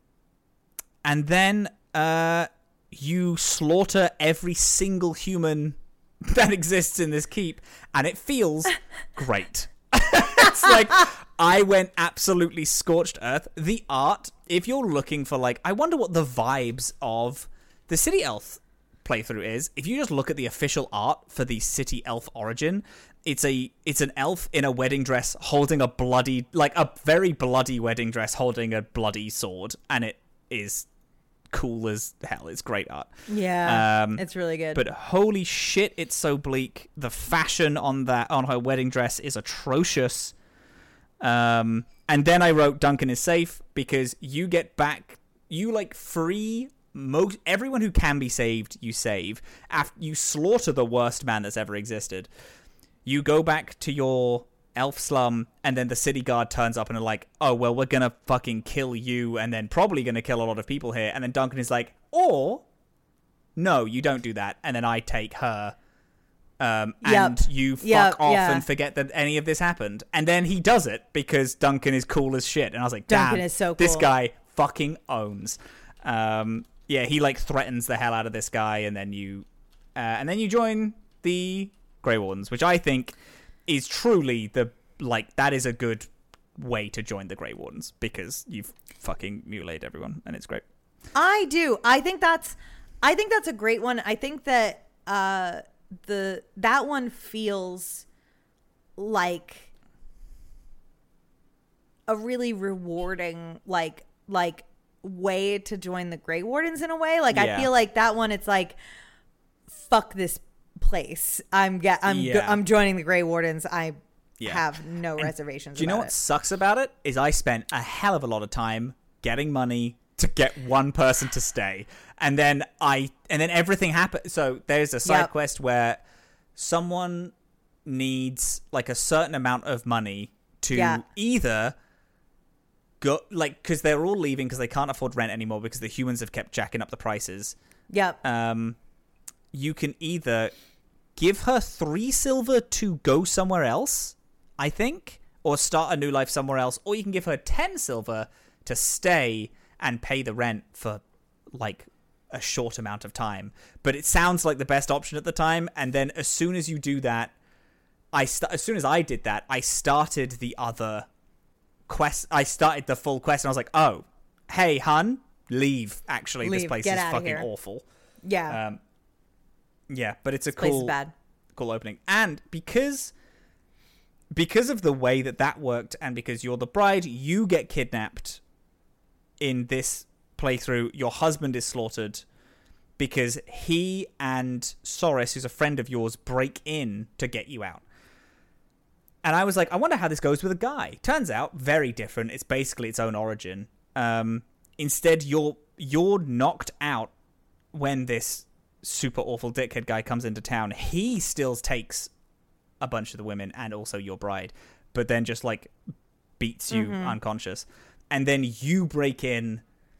and then uh, you slaughter every single human that exists in this keep, and it feels great. It's like I went absolutely scorched earth. The art, if you're looking for like, I wonder what the vibes of the City Elf playthrough is. If you just look at the official art for the City Elf origin, it's a it's an elf in a wedding dress holding a bloody, like a very bloody wedding dress holding a bloody sword, and it is cool as hell. It's great art. Yeah, um, it's really good. But holy shit, it's so bleak. The fashion on that on her wedding dress is atrocious. Um, and then I wrote Duncan is safe because you get back, you like free most everyone who can be saved. You save after you slaughter the worst man that's ever existed. You go back to your elf slum, and then the city guard turns up and are like, oh, well, we're gonna fucking kill you, and then probably gonna kill a lot of people here. And then Duncan is like, or, no, you don't do that. And then I take her, um, and Yep. you fuck Yep, off yeah. and forget that any of this happened. And then he does it because Duncan is cool as shit. And I was like, damn, Duncan is so this cool. guy fucking owns. Um, yeah, he like threatens the hell out of this guy, and then you, uh, and then you join the Grey Wardens, which I think is truly the, like, that is a good way to join the Grey Wardens because you've fucking mutilated everyone, and it's great. I do. I think that's I think that's a great one. I think that uh the that one feels like a really rewarding like like way to join the Grey Wardens in a way. Like Yeah. I feel like that one it's like fuck this place. I'm get I'm Yeah. go- I'm joining the Grey Wardens. I Yeah. have no reservations Do you know about what it. sucks about it? Is I spent a hell of a lot of time getting money to get one person to stay, and then I and then everything happened. So there's a side Yep. quest where someone needs like a certain amount of money to Yeah. either go like because they're all leaving because they can't afford rent anymore because the humans have kept jacking up the prices. Yep. Um, you can either give her three silver to go somewhere else, I think, or start a new life somewhere else, or you can give her ten silver to stay and pay the rent for like a short amount of time. But it sounds like the best option at the time, and then as soon as you do that, I st- as soon as I did that, I started the other quest. I started the full quest, and I was like, "Oh, hey, hun, leave! Actually, this Leave. place Get is outta fucking here." awful." yeah. Um, yeah, but it's a this place cool, is bad. cool opening, and because because of the way that that worked, and because you're the bride, you get kidnapped in this playthrough. Your husband is slaughtered because he and Soris, who's a friend of yours, break in to get you out. And I was like, I wonder how this goes with a guy. Turns out, very different. It's basically its own origin. Um, instead, you're you're knocked out when this super awful dickhead guy comes into town. He still takes a bunch of the women and also your bride, but then just like beats you Mm-hmm. unconscious. And then you break in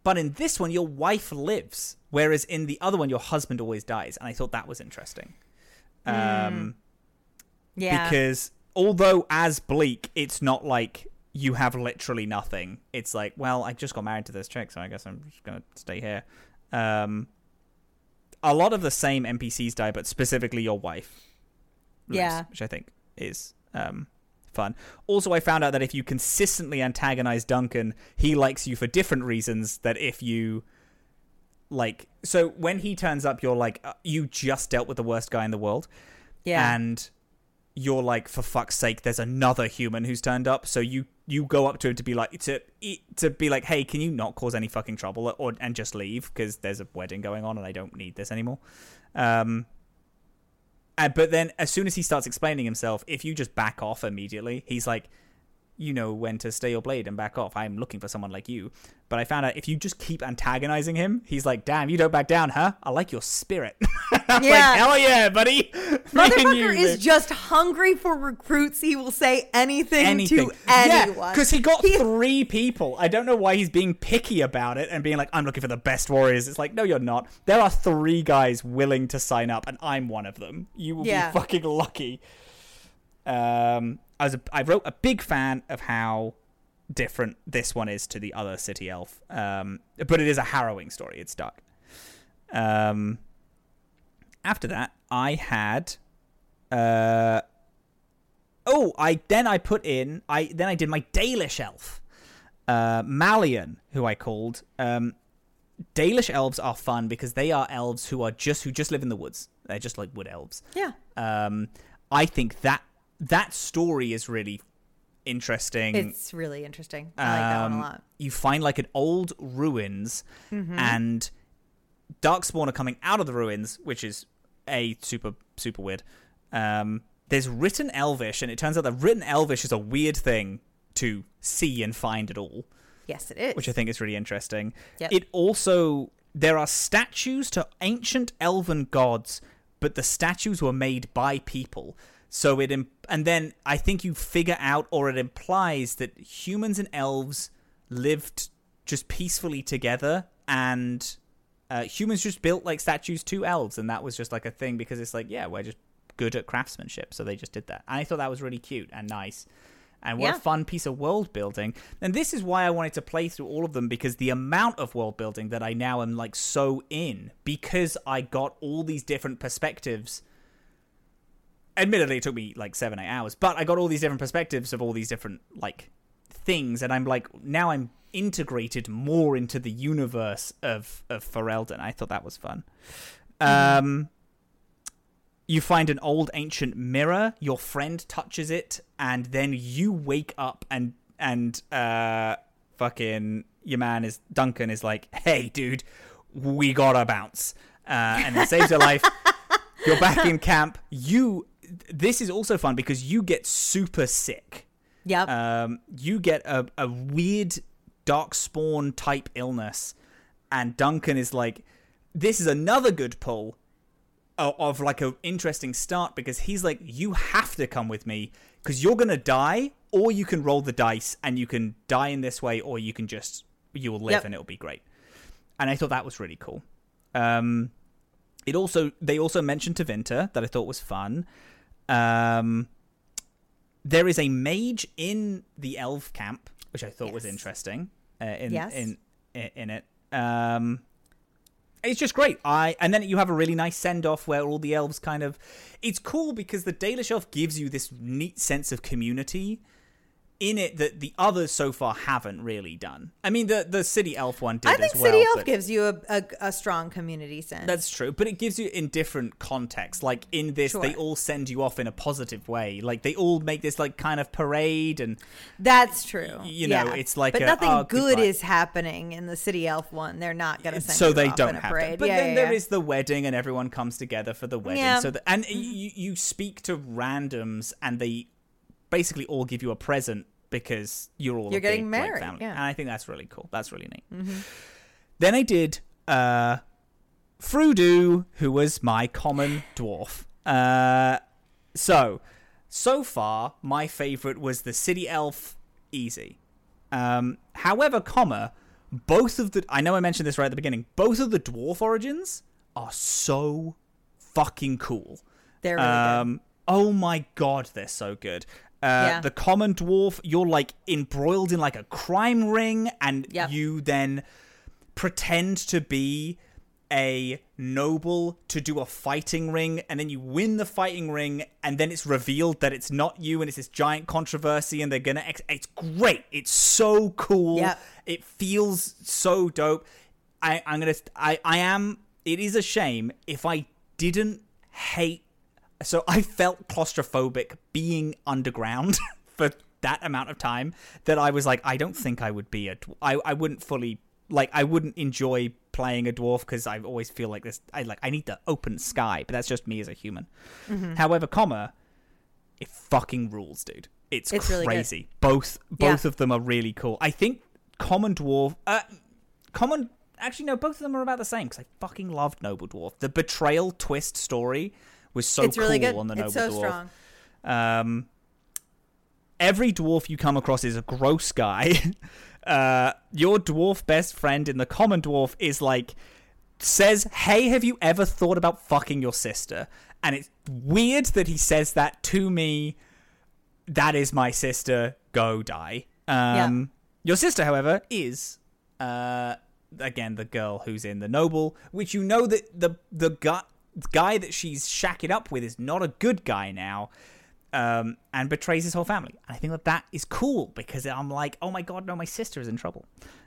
but in this one, your wife lives, whereas in the other one, your husband always dies. And I thought that was interesting. Mm. Um, Yeah. Because although as Bleak, it's not like you have literally nothing. It's like, well, I just got married to this chick, so I guess I'm just going to stay here. Um, a lot of the same N P Cs die, but specifically your wife lives, Yeah. which I think is um, fun. Also, I found out that if you consistently antagonize Duncan, he likes you for different reasons. That if you like, so when he turns up, you're like, uh, you just dealt with the worst guy in the world, Yeah. and you're like, for fuck's sake, there's another human who's turned up. So you you go up to him to be like to to be like, hey, can you not cause any fucking trouble or and just leave because there's a wedding going on and I don't need this anymore. Um, and, but then as soon as he starts explaining himself, if you just back off immediately, he's like, you know when to stay your blade and back off. I'm looking for someone like you. But I found out if you just keep antagonizing him, he's like, damn, you don't back down, huh? I like your spirit. I'm Yeah. like, hell yeah, buddy. Me and Motherfucker you, is man. just hungry for recruits. He will say anything, anything. to anyone. because he got He- three people. I don't know why he's being picky about it and being like, I'm looking for the best warriors. It's like, no, you're not. There are three guys willing to sign up, and I'm one of them. You will Yeah. be fucking lucky. Um, I was a, I wrote a big fan of how different this one is to the other City Elf. Um, but it is a harrowing story. It's dark. Um, after that, I had. Uh, oh, I then I put in. I then I did my Dalish elf, uh, Malian, who I called. Um, Dalish elves are fun because they are elves who are just who just live in the woods. They're just like wood elves. Yeah. Um, I think that that story is really interesting. It's really interesting. I like that one a Um, lot. You find like an old ruins, Mm-hmm. and Darkspawn are coming out of the ruins, which is a super super weird. Um, there's written Elvish, and it turns out that written Elvish is a weird thing to see and find at all, Yes, it is. which I think is really interesting. Yep. It also there are statues to ancient elven gods, but the statues were made by people. So it imp- and then I think you figure out, or it implies that humans and elves lived just peacefully together, and uh, humans just built like statues to elves, and that was just like a thing because it's like, yeah, we're just good at craftsmanship, so they just did that. And I thought that was really cute and nice. And what Yeah. a fun piece of world building. And this is why I wanted to play through all of them, because the amount of world building that I now am like so in, because I got all these different perspectives. Admittedly, it took me like seven, eight hours, but I got all these different perspectives of all these different like things, and I'm like, now I'm integrated more into the universe of of Ferelden. I thought that was fun. Mm-hmm. Um, you find an old ancient mirror. Your friend touches it, and then you wake up, and and uh, fucking your man is Duncan is like, "Hey, dude, we gotta bounce," uh, and it saves your life. You're back in camp. You. This is also fun because you get super sick. Yep. Um, you get a, a weird darkspawn type illness, and Duncan is like, this is another good pull of, of like an interesting start, because he's like, you have to come with me because you're gonna die, or you can roll the dice and you can die in this way, or you can just you will live Yep. and it'll be great. And I thought that was really cool. Um, it also they also mentioned Tevinter that I thought was fun. Um, there is a mage in the elf camp, which I thought was Yes. interesting. Uh, in, Yes. in in in it, um, it's just great. I and then you have a really nice send off where all the elves kind of. It's cool because the Dalish elf gives you this neat sense of community in it that the others so far haven't really done. I mean, the the City Elf one did I think as well. City Elf but- gives you a, a, a strong community sense. That's true, but it gives you in different contexts. Like in this, Sure. they all send you off in a positive way. Like they all make this like kind of parade, and That's true. you know, Yeah. it's like but a, nothing oh, good goodbye. is happening in the City Elf one. They're not going to send so you they off don't in a have parade. to. But yeah, then yeah, there yeah. is the wedding, and everyone comes together for the wedding. Yeah. So the, and you you speak to randoms, and they basically all give you a present because you're all You're a getting big, like, married, family. yeah. And I think that's really cool. That's really neat. Mm-hmm. Then I did uh, Frodo, who was my common dwarf. Uh, so, so far, my favorite was the City Elf, easy. Um, however, comma, both of the I know I mentioned this right at the beginning. Both of the dwarf origins are so fucking cool. They're really um, good. Oh my god, they're so good. Uh, Yeah. The common dwarf, you're like embroiled in like a crime ring, and Yep. you then pretend to be a noble to do a fighting ring, and then you win the fighting ring, and then it's revealed that it's not you, and it's this giant controversy, and they're gonna ex- it's great. It's so cool. Yep. It feels so dope. I, I'm gonna I, I am it is a shame if I didn't hate so I felt claustrophobic being underground for that amount of time that I was like, I don't think I would be a dw- I, I wouldn't fully like I wouldn't enjoy playing a dwarf because I always feel like this I like I need the open sky, but that's just me as a human. Mm-hmm. However, comma, it fucking rules, dude. It's, It's really good. crazy. Both both Yeah. of them are really cool. I think common dwarf uh common actually no, both of them are about the same because I fucking loved Noble Dwarf. The betrayal twist story was so It's cool really good. on the Noble It's so Dwarf. strong. Um, every dwarf you come across is a gross guy. uh, your dwarf best friend in the common dwarf is like says, "Hey, have you ever thought about fucking your sister?" And it's weird that he says that to me. That is my sister. Go die. Um, Your sister, however, is uh, again the girl who's in the noble, which you know that the the guy. guy that she's shacking up with is not a good guy now, um, and betrays his whole family. And I think that that is cool because I'm like, oh my god, no, my sister is in trouble.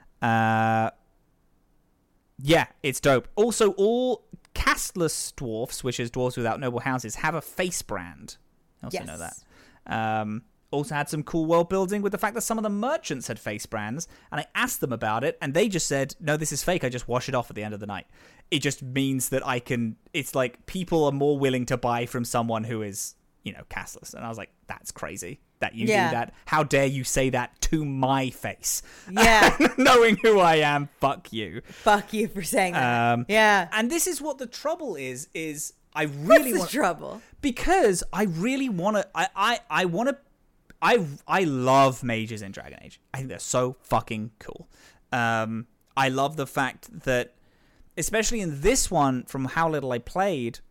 Uh, yeah, it's dope. Also, all casteless dwarfs, which is dwarves without noble houses, have a face brand. I also Yes. know that. Um, also had some cool world building with the fact that some of the merchants had face brands, and I asked them about it, and they just said, no, this is fake, I just wash it off at the end of the night. It just means that I can, it's like people are more willing to buy from someone who is, you know, castless. And I was like, that's crazy that you Yeah. do that. How dare you say that to my face? Yeah. Knowing who I am, fuck you. Fuck you for saying that. Um, yeah. And this is what the trouble is, is I What's really the want... trouble? Because I really want to, I, I, I want to, I, I love mages in Dragon Age. I think they're so fucking cool. Um, I love the fact that, especially in this one, from how little I played,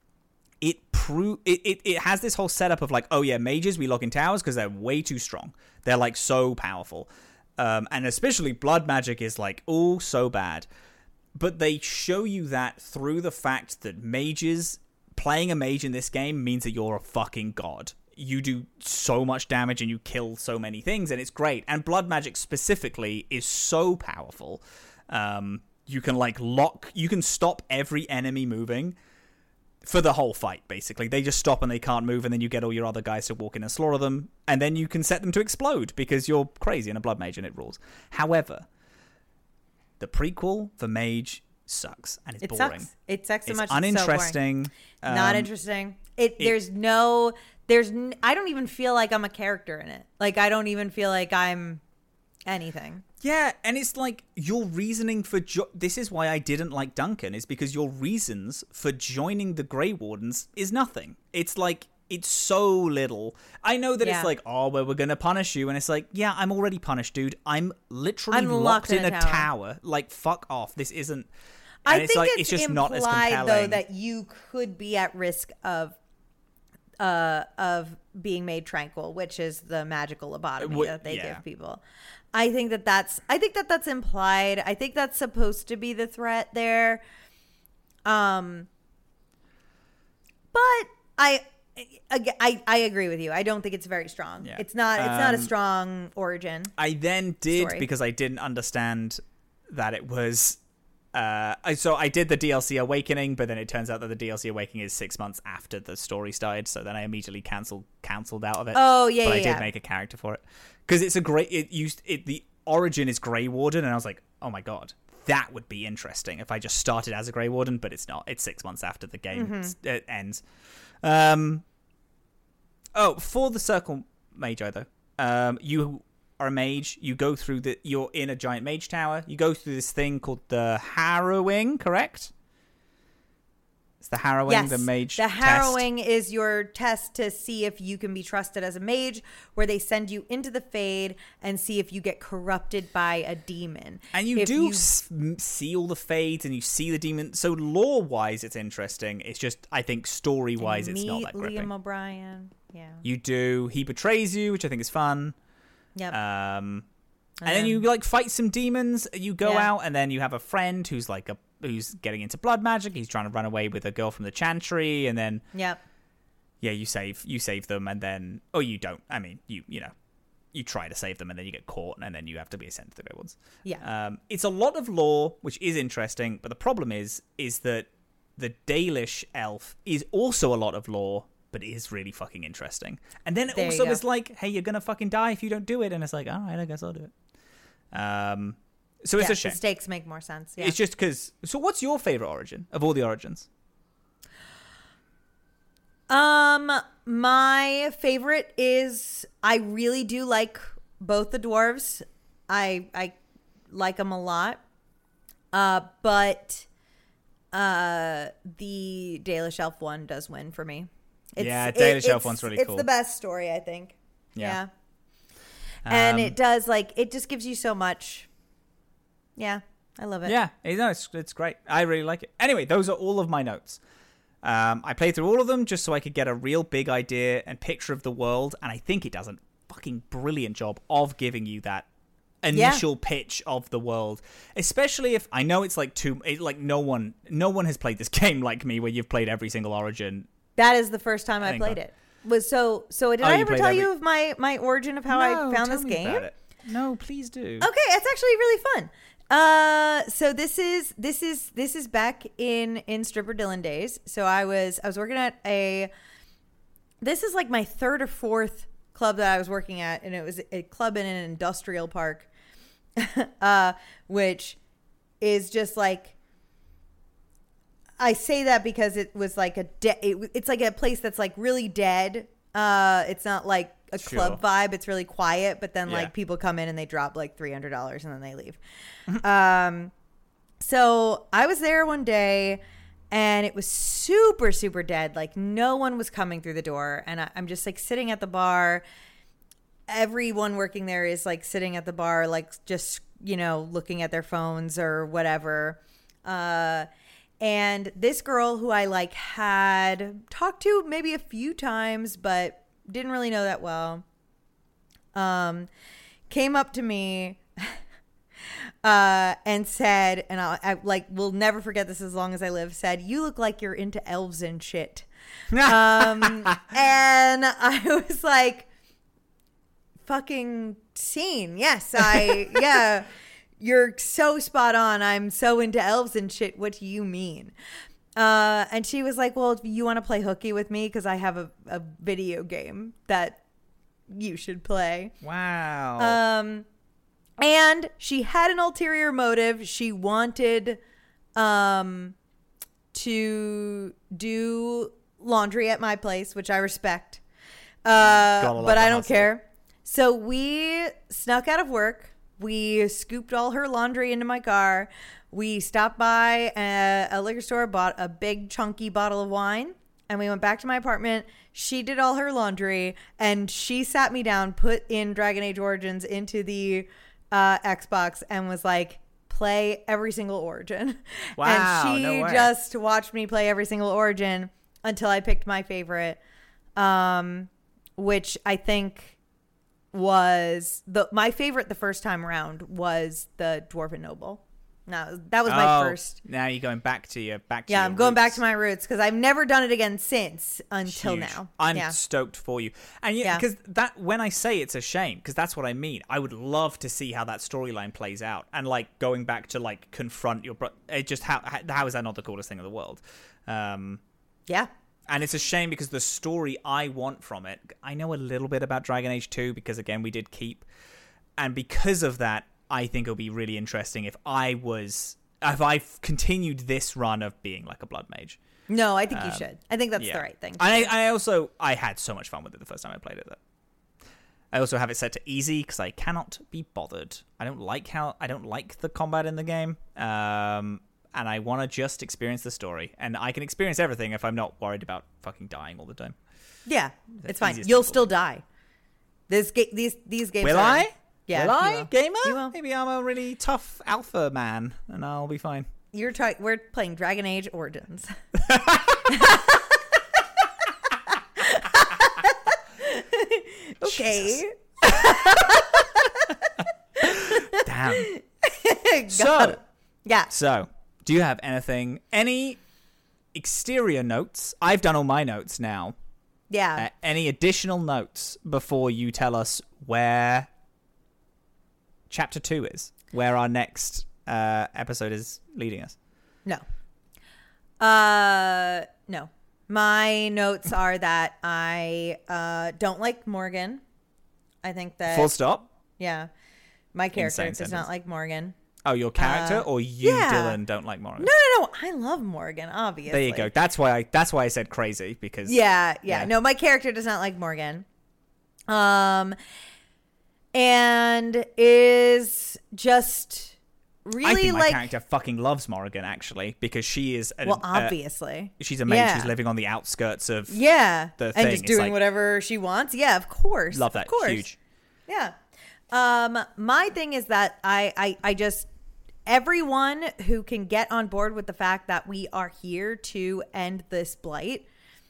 it pro- it, it, it has this whole setup of like, oh yeah, mages, we lock in towers because they're way too strong. They're like so powerful. Um, and especially blood magic is like, oh, so bad. But they show you that through the fact that mages, playing a mage in this game means that you're a fucking god. You do so much damage and you kill so many things, and it's great. And blood magic specifically is so powerful. Um, you can like lock, you can stop every enemy moving for the whole fight, basically. They just stop and they can't move, and then you get all your other guys to walk in and slaughter them, and then you can set them to explode because you're crazy and a blood mage and it rules. However, the prequel, The Mage, sucks and it's It boring. sucks. It sucks so It's much. It's so boring. uninteresting. Not Um, interesting. It, it- there's no there's n- I don't even feel like I'm a character in it. Like I don't even feel like I'm anything. Yeah, and it's like your reasoning for jo- this is why I didn't like Duncan, is because your reasons for joining the Grey Wardens is nothing. It's like it's so little. I know that Yeah. it's like, oh, well, we're gonna punish you, and it's like, yeah, I'm already punished, dude. I'm literally I'm locked, locked in in a a tower. tower. Like, fuck off. This isn't. I And it's think like it's, it's just implied not as compelling. though that you could be at risk of uh of being made tranquil, which is the magical lobotomy Wh- that they yeah. give people. I think that that's I think that that's implied. I think that's supposed to be the threat there. Um but I I, I, I agree with you. I don't think it's very strong. Yeah. It's not it's not a Um, strong origin. I then did Story. because I didn't understand that it was. Uh, I- so I did the D L C Awakening, but then it turns out that the D L C Awakening is six months after the story started. So then I immediately cancelled cancelled out of it. Oh, yeah, but I yeah, did yeah. make a character for it because it's a great. It used it. The origin is Grey Warden, and I was like, oh my god, that would be interesting if I just started as a Grey Warden, but it's not. It's six months after the game Mm-hmm. s- it ends. Um. Oh, for the Circle Magi though, um, you are a mage. You go through the. You're in a giant mage tower. You go through this thing called the Harrowing, correct? It's the harrowing, Yes, the mage the test. harrowing is your test to see if you can be trusted as a mage, where they send you into the Fade and see if you get corrupted by a demon. And you If do you- s- see all the fades and you see the demon. So lore-wise, it's interesting. It's just, I think, story-wise, it's not meet that gripping. Liam O'Brien. Yeah. You do. He betrays you, which I think is fun. Yep. Um, and then you like fight some demons. You go Yeah. out, and then you have a friend who's like a who's getting into blood magic. He's trying to run away with a girl from the Chantry, and then yep. yeah, you save you save them, and then oh, you don't. I mean, you you know, you try to save them, and then you get caught, and then you have to be sent to the good ones. Yeah. Um, it's a lot of lore, which is interesting, but the problem is is that the Dalish elf is also a lot of lore, but it is really fucking interesting. And then it There you also go. is like, hey, you're gonna fucking die if you don't do it, and it's like, all right, I guess I'll do it. Um, so it's yeah, a shame. The stakes make more sense. Yeah. It's just because. So, what's your favorite origin of all the origins? Um, my favorite is I really do like both the dwarves. I I like them a lot. Uh, but uh, the Dalish elf one does win for me. It's, Yeah, it- Dalish elf it's- one's really It's cool. the best story, I think. Yeah. Yeah. And Um, it does like it just gives you so much. Yeah, I love it. Yeah, it- no, it's it's great. I really like it. Anyway, those are all of my notes. Um, I played through all of them just so I could get a real big idea and picture of the world, and I think it does a fucking brilliant job of giving you that initial pitch of the world. Especially if I know it's like too it, like no one no one has played this game like me, where you've played every single origin. That is the first time I Thank played God. it. Was so so did Oh, I you ever played tell every- you of my my origin of how No, I found tell this me game? about it. No, please do. Okay, it's actually really fun. Uh, so this is this is this is back in in Stripper Dylan days. So I was I was working at a. This is like my third or fourth club that I was working at, and it was a club in an industrial park, uh, which is just like. I say that because it was like a de- it, it's like a place that's like really dead. Uh, it's not like a Sure. club vibe. It's really quiet, but then Yeah. like people come in and they drop like three hundred dollars and then they leave. um, so I was there one day and it was super, super dead. Like no one was coming through the door. And I, I'm just like sitting at the bar. Everyone working there is like sitting at the bar, like just, you know, looking at their phones or whatever. Uh, and this girl who I like had talked to maybe a few times, but didn't really know that well, um, came up to me uh, and said, and I, I like will never forget this as long as I live, said, "You look like you're into elves and shit." um, and I was like, fucking scene. Yes, I, yeah, you're so spot on. I'm so into elves and shit. What do you mean? Uh, and she was like, well, if you want to play hooky with me, because I have a, a video game that you should play. Wow. Um, and she had an ulterior motive. She wanted um, to do laundry at my place, which I respect. Uh, Gotta love but the I don't hustle. care. So we snuck out of work. We scooped all her laundry into my car. We stopped by a, a liquor store, bought a big chunky bottle of wine, and we went back to my apartment. She did all her laundry, and she sat me down, put in Dragon Age Origins into the uh, Xbox, and was like, play every single Origin. Wow, And she no way. just watched me play every single Origin until I picked my favorite, um, which I think was the my favorite the first time around was the Dwarven Noble. No, that was my Oh, first. Now you're going back to your back. To Yeah, your I'm going back roots. to my roots because I've never done it again since until Huge. now. I'm yeah. stoked for you. And yeah, Yeah. because that when I say it's a shame, because that's what I mean. I would love to see how that storyline plays out, and like going back to like confront your bro. It just how how is that not the coolest thing in the world? Um, Yeah. and it's a shame because the story I want from it, I know a little bit about Dragon Age two because again we did keep, and because of that, I think it'll be really interesting if I was if I continued this run of being like a blood mage. No, I think you should. I think that's Yeah. the right thing. to I, do. I also I had so much fun with it the first time I played it. Though. I also have it set to easy because I cannot be bothered. I don't like how I don't like the combat in the game. Um, and I want to just experience the story. And I can experience everything if I'm not worried about fucking dying all the time. Yeah, The it's fine. easiest You'll thing still die. This ga- these these games. Will are, I? Yeah, will you I, will. gamer? You will. Maybe I'm a really tough alpha man, and I'll be fine. You're try- We're playing Dragon Age Origins. Okay. Damn. Got So, it. Yeah. so, do you have anything, any exterior notes? I've done all my notes now. Yeah. Uh, any additional notes before you tell us where chapter two is, where our next uh, episode is leading us? No. Uh, no. My notes are that I uh, don't like Morgan. I think that Full stop. yeah, my character Insane does sentence. not like Morgan. Oh, your character Uh, or you, yeah. Dylan, don't like Morgan? No, no, no. I love Morgan. Obviously. There you go. That's why I. That's why I said crazy because. Yeah, yeah, Yeah. No, my character does not like Morgan. Um, and is just really I think my like. character fucking loves Morgan actually because she is. An, Well, uh, obviously. she's a mage. Yeah. She's living on the outskirts of. Yeah, the and thing. just It's doing like- whatever she wants. Yeah, of course. Love Of that. course. Huge. Yeah. Um, my thing is that I, I, I just everyone who can get on board with the fact that we are here to end this blight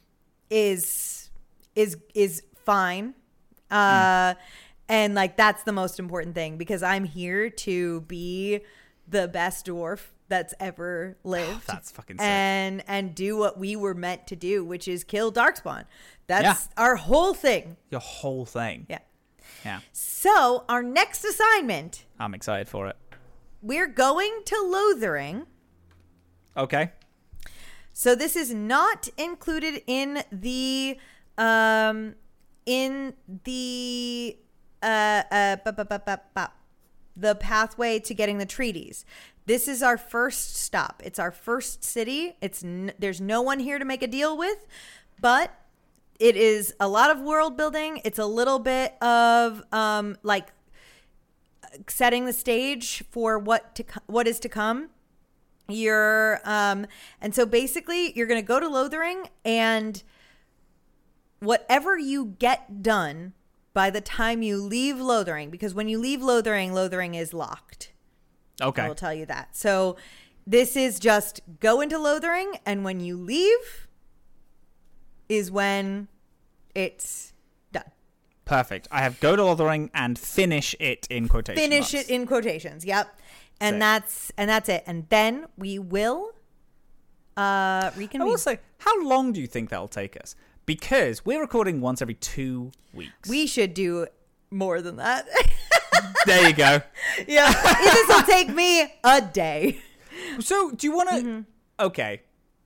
is is is fine. Uh, Mm. and like that's the most important thing because I'm here to be the best dwarf that's ever lived. That's fucking sick. and and do what we were meant to do, which is kill Darkspawn. That's Yeah. our whole thing. Your whole thing. Yeah. Yeah. So our next assignment, I'm excited for it. we're going to Lothering. Okay. So this is not included in the um in the uh uh bu- bu- bu- bu- bu- the pathway to getting the treaties. This is our first stop. It's our first city. It's n- there's no one here to make a deal with, but it is a lot of world building. It's a little bit of um like setting the stage for what to co- what is to come. You're um and so basically you're going to go to Lothering, and whatever you get done by the time you leave Lothering, because when you leave Lothering, Lothering is locked. Okay. I will tell you that. So this is just go into Lothering, and when you leave is when it's done. Perfect. I have go to Lothering and finish it in quotation Finish marks. it in quotations. Yep. And Sick. that's and that's it. And then we will uh I reconvene. will say, how long do you think that'll take us? Because we're recording once every two weeks. We should do more than that. There you go. Yeah. This will take me a day. So, do you want to? Mm-hmm. Okay.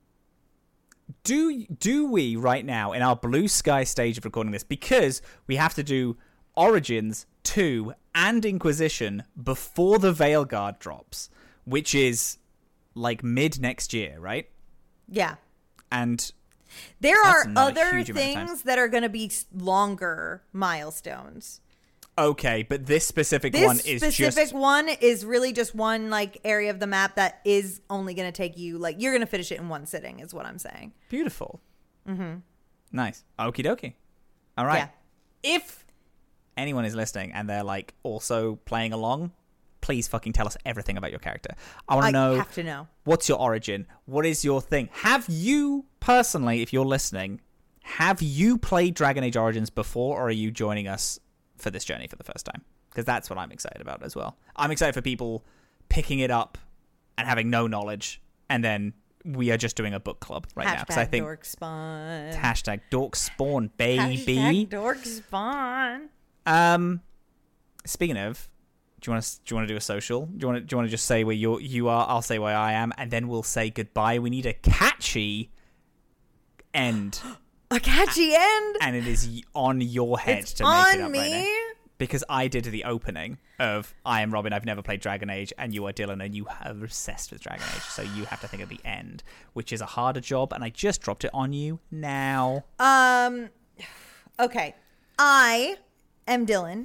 Do do we right now in our blue sky stage of recording this, because we have to do Origins two and Inquisition before the Veilguard drops, which is like mid next year, right? Yeah. And There That's are not a other huge amount of time. things that are going to be s- longer milestones. okay, but this specific This one is specific just one is really just one like area of the map that is only going to take you like you're going to finish it in one sitting is what I'm saying. beautiful. Mm-hmm. Nice. Okie dokie. All right. Yeah. If anyone is listening and they're like also playing along, please fucking tell us everything about your character. I want I to know have to know. what's your origin? What is your thing? Have you personally, if you're listening, have you played Dragon Age Origins before, or are you joining us for this journey for the first time? Because that's what I'm excited about as well. I'm excited for people picking it up and having no knowledge, and then we are just doing a book club right now. Because I Hashtag think dork spawn. hashtag dork spawn, baby. Hashtag dork spawn. Um, speaking of, do you want to do you want to do a social? Do you want to do you want to just say where you you are? I'll say where I am, and then we'll say goodbye. We need a catchy end, A catchy end. and it is y- on your head It's to make on it up me. right now. Because I did the opening of I am Robin. I've never played Dragon Age, and you are Dylan, and you are obsessed with Dragon Age. So you have to think of the end, which is a harder job, and I just dropped it on you now. Um, okay. I am Dylan.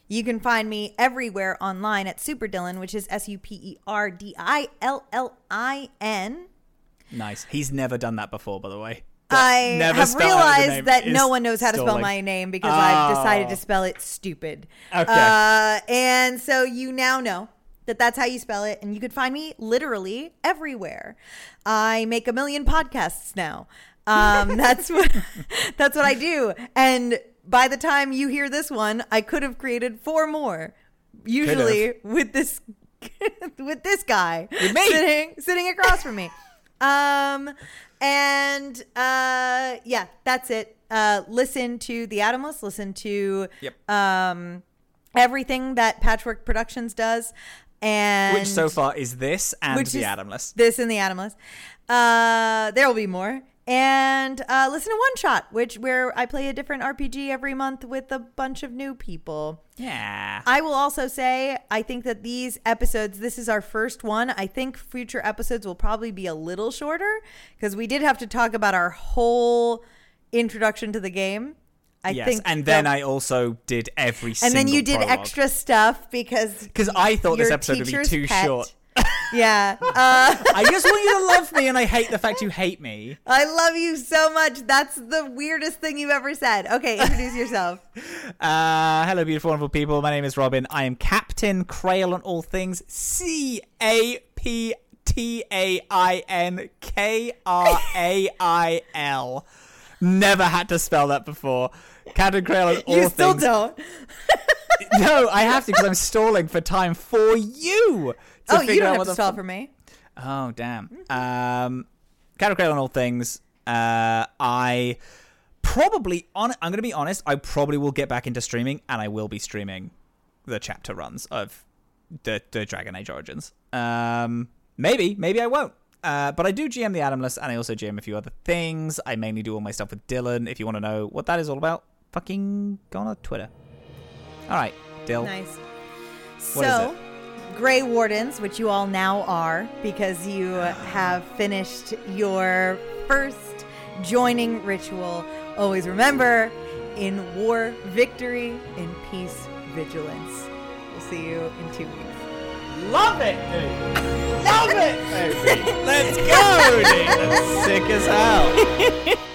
You can find me everywhere online at Super Dylan, which is S U P E R D I L L I N. Nice. He's never done that before, by the way. I Never have spell out the realized name that is no one knows how to spell stalling. my name because I've decided Oh. to spell it stupid. Okay. Uh, and so you now know that that's how you spell it. And you could find me literally everywhere. I make a million podcasts now. Um, that's what that's what I do. And by the time you hear this one, I could have created four more. Usually with this with this guy With me. sitting sitting across from me. Um, and uh, yeah, that's it. Uh, listen to The Atomless. Listen to Yep. um, everything that Patchwork Productions does. And Which so far is this and which The is Atomless. This and The Atomless. Uh, there will be more. And uh, listen to One Shot, which where I play a different R P G every month with a bunch of new people. Yeah. I will also say, I think that these episodes, this is our first one. I think future episodes will probably be a little shorter because we did have to talk about our whole introduction to the game. I yes, think and then that- I also did every and single then you did prologue. extra stuff because Because I thought this your episode would be teacher's too pet. short. Yeah. Uh, I just want you to love me, and I hate the fact you hate me. I love you so much. That's the weirdest thing you've ever said. Okay, introduce yourself. Uh, hello, beautiful, wonderful people. My name is Robin. I am Captain Crail on all things. C A P T A I N K R A I L. Never had to spell that before. Captain Crail on all You still things. don't. No, I have to because I'm stalling for time for you. To Oh, you figure don't out have what to the stall fu- for me. Oh, damn. Um, Captain Crail on all things. Uh, I probably, on. I'm going to be honest, I probably will get back into streaming, and I will be streaming the chapter runs of the, the Dragon Age Origins. Um, maybe, maybe I won't. Uh, but I do G M The Atomless, and I also G M a few other things. I mainly do all my stuff with Dylan. If you want to know what that is all about, fucking go on Twitter. All right, Dill. Nice. What is So, Grey Wardens, which you all now are because you have finished your first joining ritual. Always remember, in war, victory, in peace, vigilance. We'll see you in two weeks. Love it, dude. Love it, baby. Let's go, dude. That's sick as hell.